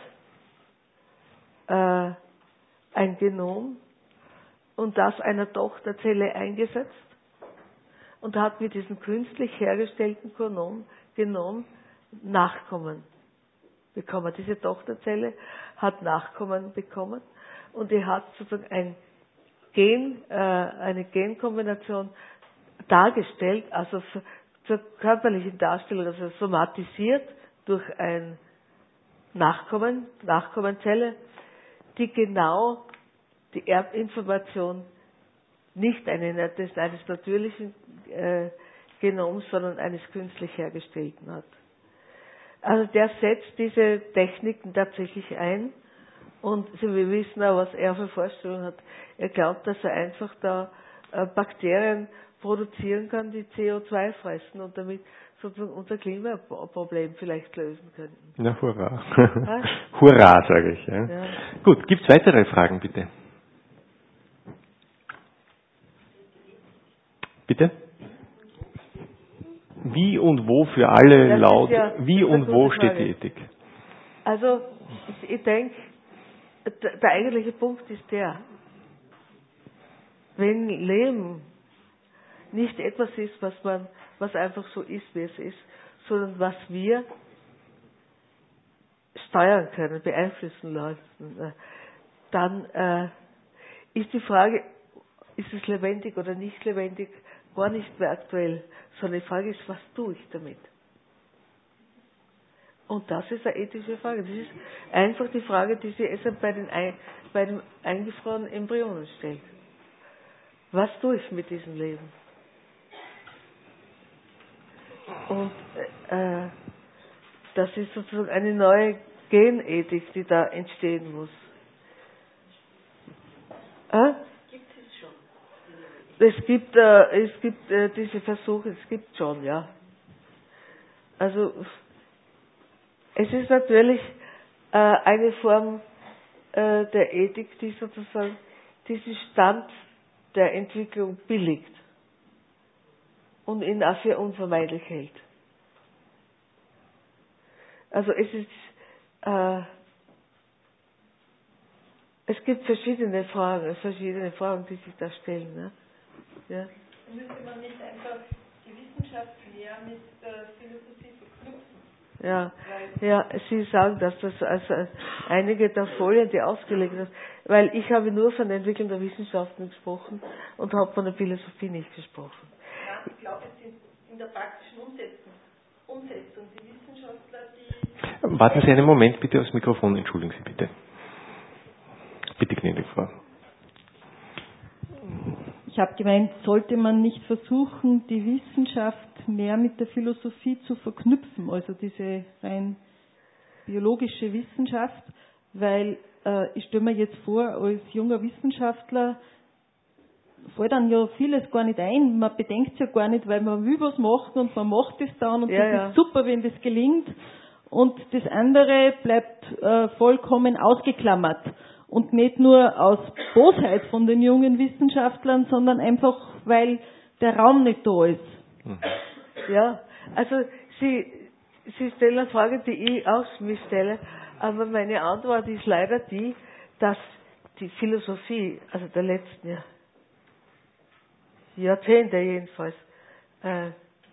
äh, ein Genom, und das einer Tochterzelle eingesetzt und hat mit diesem künstlich hergestellten Genom, Genom Nachkommen bekommen. Diese Tochterzelle hat Nachkommen bekommen und die hat sozusagen ein Gen, äh, eine Genkombination dargestellt, also zur körperlichen Darstellung, also somatisiert durch ein Nachkommen, Nachkommenzelle, die genau die Erbinformation nicht eine, des, eines natürlichen äh, Genoms, sondern eines künstlich hergestellten hat. Also der setzt diese Techniken tatsächlich ein, und wir wissen auch, was er für Vorstellungen hat. Er glaubt, dass er einfach da äh, Bakterien produzieren kann, die C O zwei fressen und damit sozusagen unser Klimaproblem vielleicht lösen könnten. Na, hurra. Hurra, sage ich. Ja. Ja. Gut, gibt es weitere Fragen, bitte? Bitte? Wie und wo für alle ja, laut, ja, wie und wo steht Frage. Die Ethik? Also, ich, ich denke, der, der eigentliche Punkt ist der, wenn Leben nicht etwas ist, was man, was einfach so ist, wie es ist, sondern was wir steuern können, beeinflussen lassen, dann äh, ist die Frage, ist es lebendig oder nicht lebendig, gar nicht mehr aktuell, sondern die Frage ist, was tue ich damit? Und das ist eine ethische Frage. Das ist einfach die Frage, die sich bei den, bei den eingefrorenen Embryonen stellt. Was tue ich mit diesem Leben? Und äh, das ist sozusagen eine neue Genethik, die da entstehen muss. Äh? Gibt es schon? Es gibt, äh, es gibt äh, diese Versuche, es gibt schon, ja. Also es ist natürlich äh, eine Form äh, der Ethik, die sozusagen diesen Stand der Entwicklung billigt und ihn auch für unvermeidlich hält. Also es ist, äh, es gibt verschiedene Fragen, verschiedene Fragen, die sich da stellen. Ne? Ja. Müsste man nicht einfach die Wissenschaft mehr mit der Philosophie verknüpfen? Ja, ja, Sie sagen, dass das also einige der Folien, die ausgelegt sind, weil ich habe nur von der Entwicklung der Wissenschaften gesprochen und habe von der Philosophie nicht gesprochen. Ja, ich glaube, es sind in der praktischen Umsetzung, Umsetzung die Wissenschaftler, die... Warten Sie einen Moment bitte aufs Mikrofon, entschuldigen Sie bitte. Bitte, gnädige Frau. Ich habe gemeint, sollte man nicht versuchen, die Wissenschaft mehr mit der Philosophie zu verknüpfen, also diese rein biologische Wissenschaft, weil äh, ich stelle mir jetzt vor, als junger Wissenschaftler fällt dann ja vieles gar nicht ein, man bedenkt es ja gar nicht, weil man will was machen und man macht es dann und ja, das ja. ist super, wenn das gelingt und das andere bleibt äh, vollkommen ausgeklammert. Und nicht nur aus Bosheit von den jungen Wissenschaftlern, sondern einfach, weil der Raum nicht da ist. Ja, also Sie, Sie stellen eine Frage, die ich auch mir stelle, aber meine Antwort ist leider die, dass die Philosophie, also der letzten Jahr, Jahrzehnte jedenfalls, äh,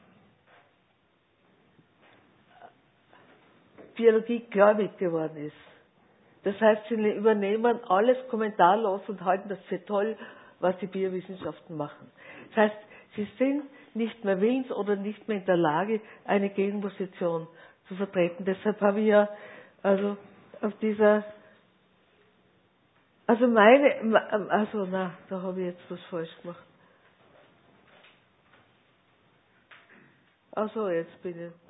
Biologie gläubig geworden ist. Das heißt, sie übernehmen alles kommentarlos und halten das für toll, was die Biowissenschaften machen. Das heißt, sie sind nicht mehr willens oder nicht mehr in der Lage, eine Gegenposition zu vertreten. Deshalb habe ich ja also auf dieser, also meine, also na, da habe ich jetzt was falsch gemacht. Also jetzt bin ich.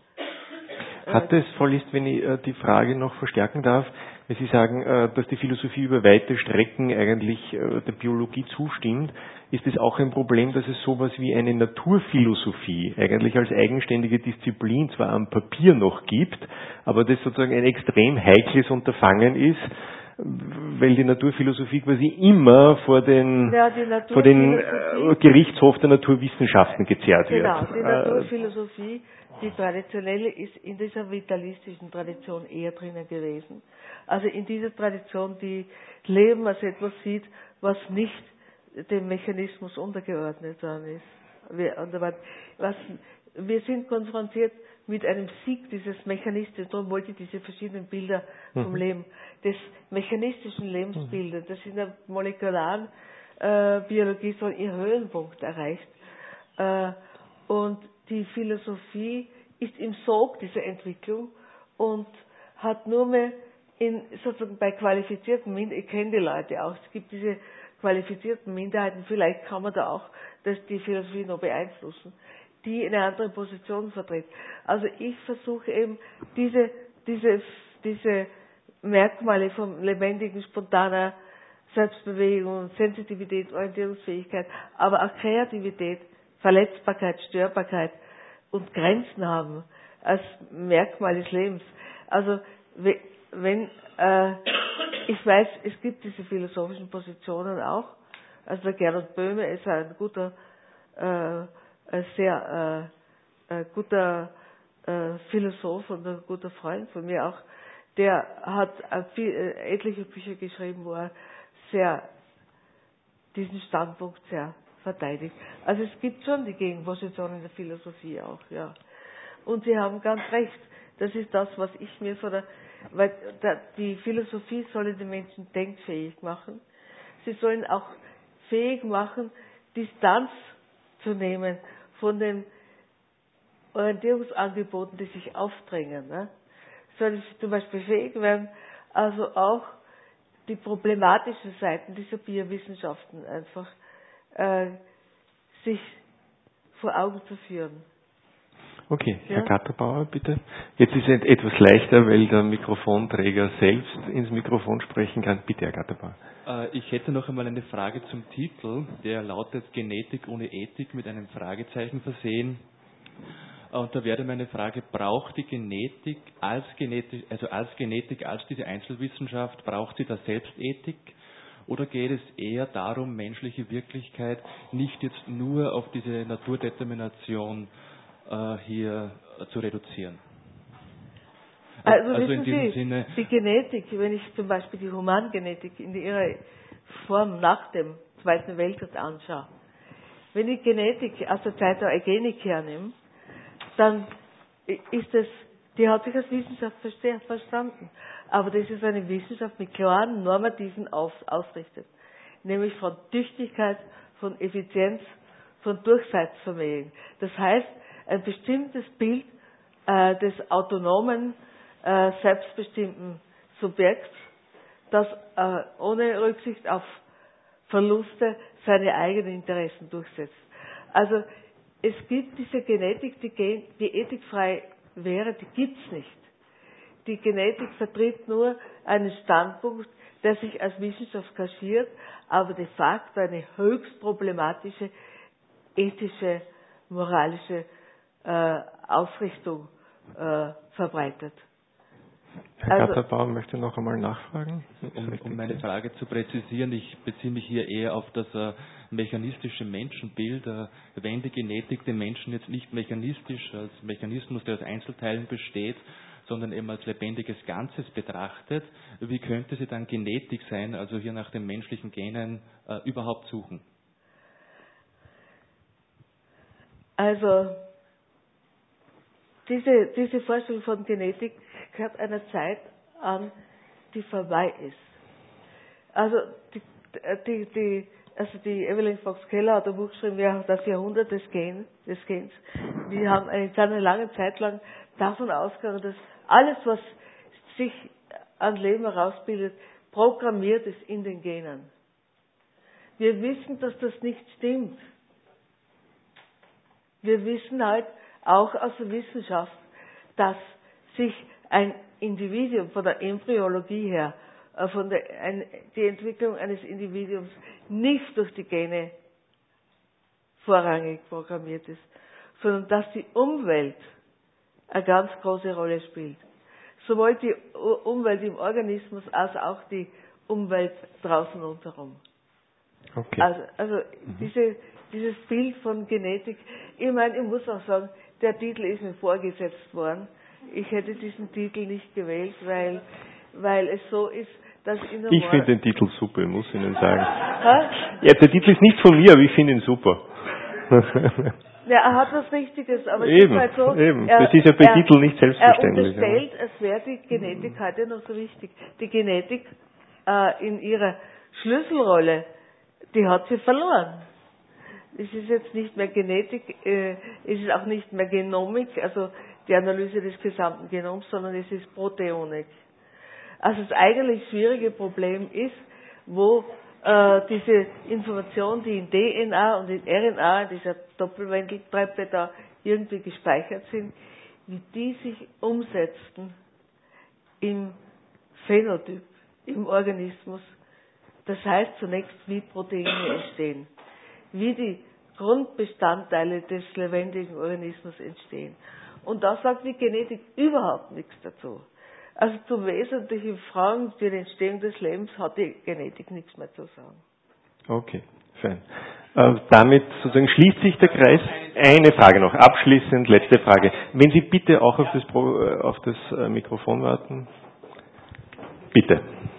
Hat es, Frau List, wenn ich äh, die Frage noch verstärken darf, wenn Sie sagen, äh, dass die Philosophie über weite Strecken eigentlich äh, der Biologie zustimmt, ist es auch ein Problem, dass es sowas wie eine Naturphilosophie eigentlich als eigenständige Disziplin zwar am Papier noch gibt, aber das sozusagen ein extrem heikles Unterfangen ist, weil die Naturphilosophie quasi immer vor den, ja, die vor den äh, Gerichtshof der Naturwissenschaften gezerrt wird. Genau, die Naturphilosophie, die traditionelle, ist in dieser vitalistischen Tradition eher drinnen gewesen. Also in dieser Tradition, die Leben als etwas sieht, was nicht dem Mechanismus untergeordnet worden ist. Wir, was, wir sind konfrontiert mit einem Sieg dieses mechanistischen, darum wollte ich diese verschiedenen Bilder vom mhm. Leben, des mechanistischen Lebensbildes, das in der molekularen äh, Biologie so ihren Höhenpunkt erreicht. Äh, und die Philosophie ist im Sog dieser Entwicklung und hat nur mehr in, sozusagen bei qualifizierten Minderheiten, ich kenne die Leute auch, es gibt diese qualifizierten Minderheiten, vielleicht kann man da auch das, die Philosophie noch beeinflussen, die eine andere Position vertritt. Also ich versuche eben diese, diese, diese Merkmale von lebendigen, spontaner Selbstbewegung, Sensitivität, Orientierungsfähigkeit, aber auch Kreativität, Verletzbarkeit, Störbarkeit und Grenzen haben als Merkmal des Lebens. Also wenn äh, ich weiß, es gibt diese philosophischen Positionen auch. Also der Gernot Böhme ist ein guter, äh, ein sehr äh, ein guter äh, Philosoph und ein guter Freund von mir auch. Der hat viel, äh, etliche Bücher geschrieben, wo er sehr diesen Standpunkt sehr verteidigt. Also es gibt schon die Gegenposition in der Philosophie auch, ja. Und Sie haben ganz recht. Das ist das, was ich mir von der, weil die Philosophie soll die Menschen denkfähig machen. Sie sollen auch fähig machen, Distanz zu nehmen von den Orientierungsangeboten, die sich aufdrängen. Ne? Sollen sie zum Beispiel fähig werden, also auch die problematischen Seiten dieser Biowissenschaften einfach äh, sich vor Augen zu führen. Okay, ja? Herr Gatterbauer, bitte. Jetzt ist es etwas leichter, weil der Mikrofonträger selbst ins Mikrofon sprechen kann. Bitte, Herr Gatterbauer. Äh, ich hätte noch einmal eine Frage zum Titel, der lautet Genetik ohne Ethik mit einem Fragezeichen versehen. Und da wäre meine Frage, braucht die Genetik als Genetik, also als Genetik, als diese Einzelwissenschaft, braucht sie da Selbstethik? Oder geht es eher darum, menschliche Wirklichkeit nicht jetzt nur auf diese Naturdetermination äh, hier äh, zu reduzieren? Also, also wissen in diesem Sie, Sinne, die Genetik, wenn ich zum Beispiel die Humangenetik in ihrer Form nach dem Zweiten Weltkrieg anschaue, wenn ich Genetik aus der Zeit der Eugenik hernehme, dann ist es die hat sich als Wissenschaft verstanden. Aber das ist eine Wissenschaft mit klaren normativen Ausrichtungen. Nämlich von Tüchtigkeit, von Effizienz, von Durchsetzungsvermögen. Das heißt, ein bestimmtes Bild äh, des autonomen, äh, selbstbestimmten Subjekts, das äh, ohne Rücksicht auf Verluste seine eigenen Interessen durchsetzt. Also es gibt diese Genetik, die, gen die ethikfrei wäre, die gibt's nicht. Die Genetik vertritt nur einen Standpunkt, der sich als Wissenschaft kaschiert, aber de facto eine höchst problematische ethische, moralische äh, Ausrichtung äh, verbreitet. Herr Also, Gatterbaum möchte noch einmal nachfragen. Um, um meine Frage zu präzisieren, ich beziehe mich hier eher auf das äh, mechanistische Menschenbild. Äh, wenn die Genetik den Menschen jetzt nicht mechanistisch als Mechanismus, der aus Einzelteilen besteht, sondern eben als lebendiges Ganzes betrachtet, wie könnte sie dann Genetik sein, also hier nach den menschlichen Genen äh, überhaupt suchen? Also, diese, diese Vorstellung von Genetik gehört einer Zeit an, die vorbei ist. Also, die, die, die, also die Evelyn Fox-Keller hat ein Buch geschrieben, ja, das Jahrhundert des, Gen, des Gens. Die haben eine, eine lange Zeit lang davon ausgegangen, dass alles, was sich an Leben herausbildet, programmiert ist in den Genen. Wir wissen, dass das nicht stimmt. Wir wissen halt auch aus der Wissenschaft, dass sich ein Individuum von der Embryologie her, von der, ein, die Entwicklung eines Individuums nicht durch die Gene vorrangig programmiert ist, sondern dass die Umwelt eine ganz große Rolle spielt. Sowohl die Umwelt im Organismus als auch die Umwelt draußen rundherum. Okay. Also, also mhm. diese, dieses Bild von Genetik, ich meine, ich muss auch sagen, der Titel ist mir vorgesetzt worden. Ich hätte diesen Titel nicht gewählt, weil, weil es so ist, dass in der Ich finde den Titel super, ich muss Ihnen sagen. Ha? Ja, der Titel ist nicht von mir, aber ich finde ihn super. Ja, er hat was Richtiges, aber eben, es ist halt so, eben. Er, das ist ja bei er, Titeln nicht selbstverständlich. Er unterstellt, es wäre die Genetik heute noch so wichtig. Die Genetik äh, in ihrer Schlüsselrolle, die hat sie verloren. Es ist jetzt nicht mehr Genetik, äh, es ist auch nicht mehr Genomik, also die Analyse des gesamten Genoms, sondern es ist Proteonik. Also das eigentlich schwierige Problem ist, wo äh, diese Information, die in D N A und in R N A, in dieser Doppelwendeltreppe da irgendwie gespeichert sind, wie die sich umsetzen im Phänotyp, im Organismus. Das heißt zunächst, wie Proteine entstehen, wie die Grundbestandteile des lebendigen Organismus entstehen. Und da sagt die Genetik überhaupt nichts dazu. Also zu wesentlichen Fragen für die Entstehung des Lebens hat die Genetik nichts mehr zu sagen. Okay, fein. Äh, damit sozusagen schließt sich der Kreis. Eine Frage noch, abschließend, letzte Frage. Wenn Sie bitte auch auf das, Pro, äh, auf das äh, Mikrofon warten. Bitte.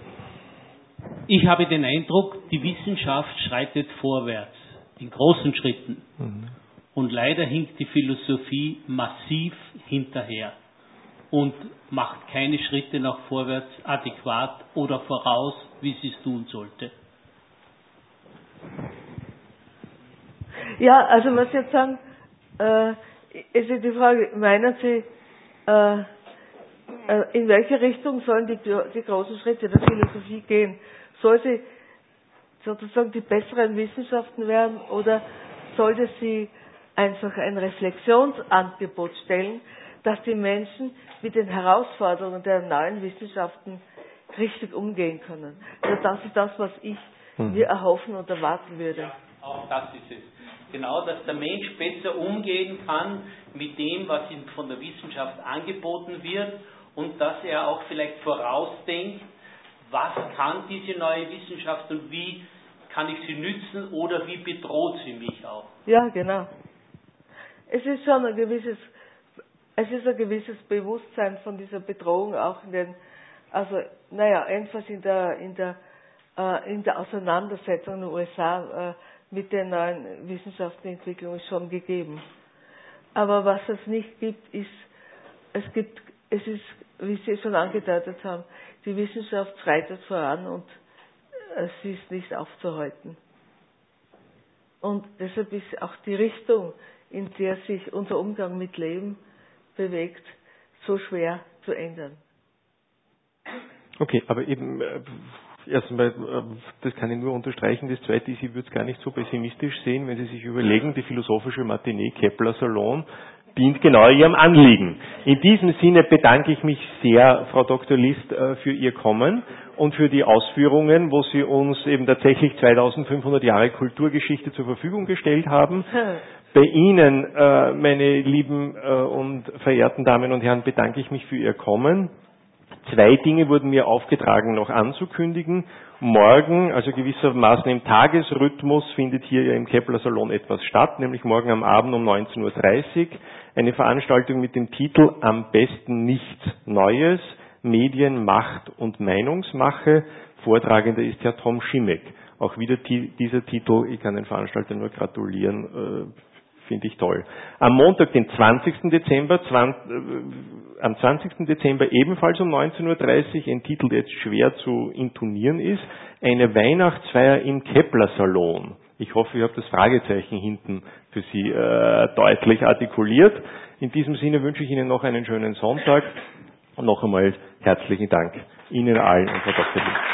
Ich habe den Eindruck, die Wissenschaft schreitet vorwärts, in großen Schritten. Mhm. Und leider hinkt die Philosophie massiv hinterher und macht keine Schritte nach vorwärts adäquat oder voraus, wie sie es tun sollte. Ja, also was Sie jetzt sagen, äh, ist die Frage, meinen Sie, äh, äh, in welche Richtung sollen die, die großen Schritte der Philosophie gehen? Soll sie sozusagen die besseren Wissenschaften werden oder sollte sie einfach ein Reflexionsangebot stellen, dass die Menschen mit den Herausforderungen der neuen Wissenschaften richtig umgehen können? Also das ist das, was ich hm. mir erhoffen und erwarten würde. Ja, auch das ist es. Genau, dass der Mensch besser umgehen kann mit dem, was ihm von der Wissenschaft angeboten wird und dass er auch vielleicht vorausdenkt, was kann diese neue Wissenschaft und wie kann ich sie nützen oder wie bedroht sie mich auch. Ja, genau. Es ist schon ein gewisses, es ist ein gewisses Bewusstsein von dieser Bedrohung auch in den, also, naja, jedenfalls in der, in der, äh, in der Auseinandersetzung in den U S A äh, mit den neuen Wissenschaftsentwicklungen schon gegeben. Aber was es nicht gibt, ist, es gibt, es ist, wie Sie schon angedeutet haben, die Wissenschaft schreitet voran und äh, sie ist nicht aufzuhalten. Und deshalb ist auch die Richtung, in der sich unser Umgang mit Leben bewegt, so schwer zu ändern. Okay, aber eben, äh, erst einmal, äh, das kann ich nur unterstreichen. Das Zweite ist, ich würde es gar nicht so pessimistisch sehen, wenn Sie sich überlegen, die philosophische Matinee Kepler Salon dient genau Ihrem Anliegen. In diesem Sinne bedanke ich mich sehr, Frau Doktor List, äh, für Ihr Kommen und für die Ausführungen, wo Sie uns eben tatsächlich zweitausendfünfhundert Jahre Kulturgeschichte zur Verfügung gestellt haben. Bei Ihnen, äh, meine lieben äh, und verehrten Damen und Herren, bedanke ich mich für Ihr Kommen. Zwei Dinge wurden mir aufgetragen, noch anzukündigen. Morgen, also gewissermaßen im Tagesrhythmus, findet hier ja im Kepler Salon etwas statt, nämlich morgen am Abend um neunzehn Uhr dreißig, eine Veranstaltung mit dem Titel Am besten nichts Neues, Medien, Macht und Meinungsmache. Vortragender ist Herr Tom Schimek. Auch wieder dieser Titel, ich kann den Veranstalter nur gratulieren, äh, finde ich toll. Am Montag, den zwanzigsten Dezember, zwanzig, äh, am zwanzigsten Dezember ebenfalls um neunzehn Uhr dreißig, ein Titel, der jetzt schwer zu intonieren ist, eine Weihnachtsfeier im Kepler Salon. Ich hoffe, ich habe das Fragezeichen hinten für Sie äh, deutlich artikuliert. In diesem Sinne wünsche ich Ihnen noch einen schönen Sonntag und noch einmal herzlichen Dank Ihnen allen und Frau Doktor List.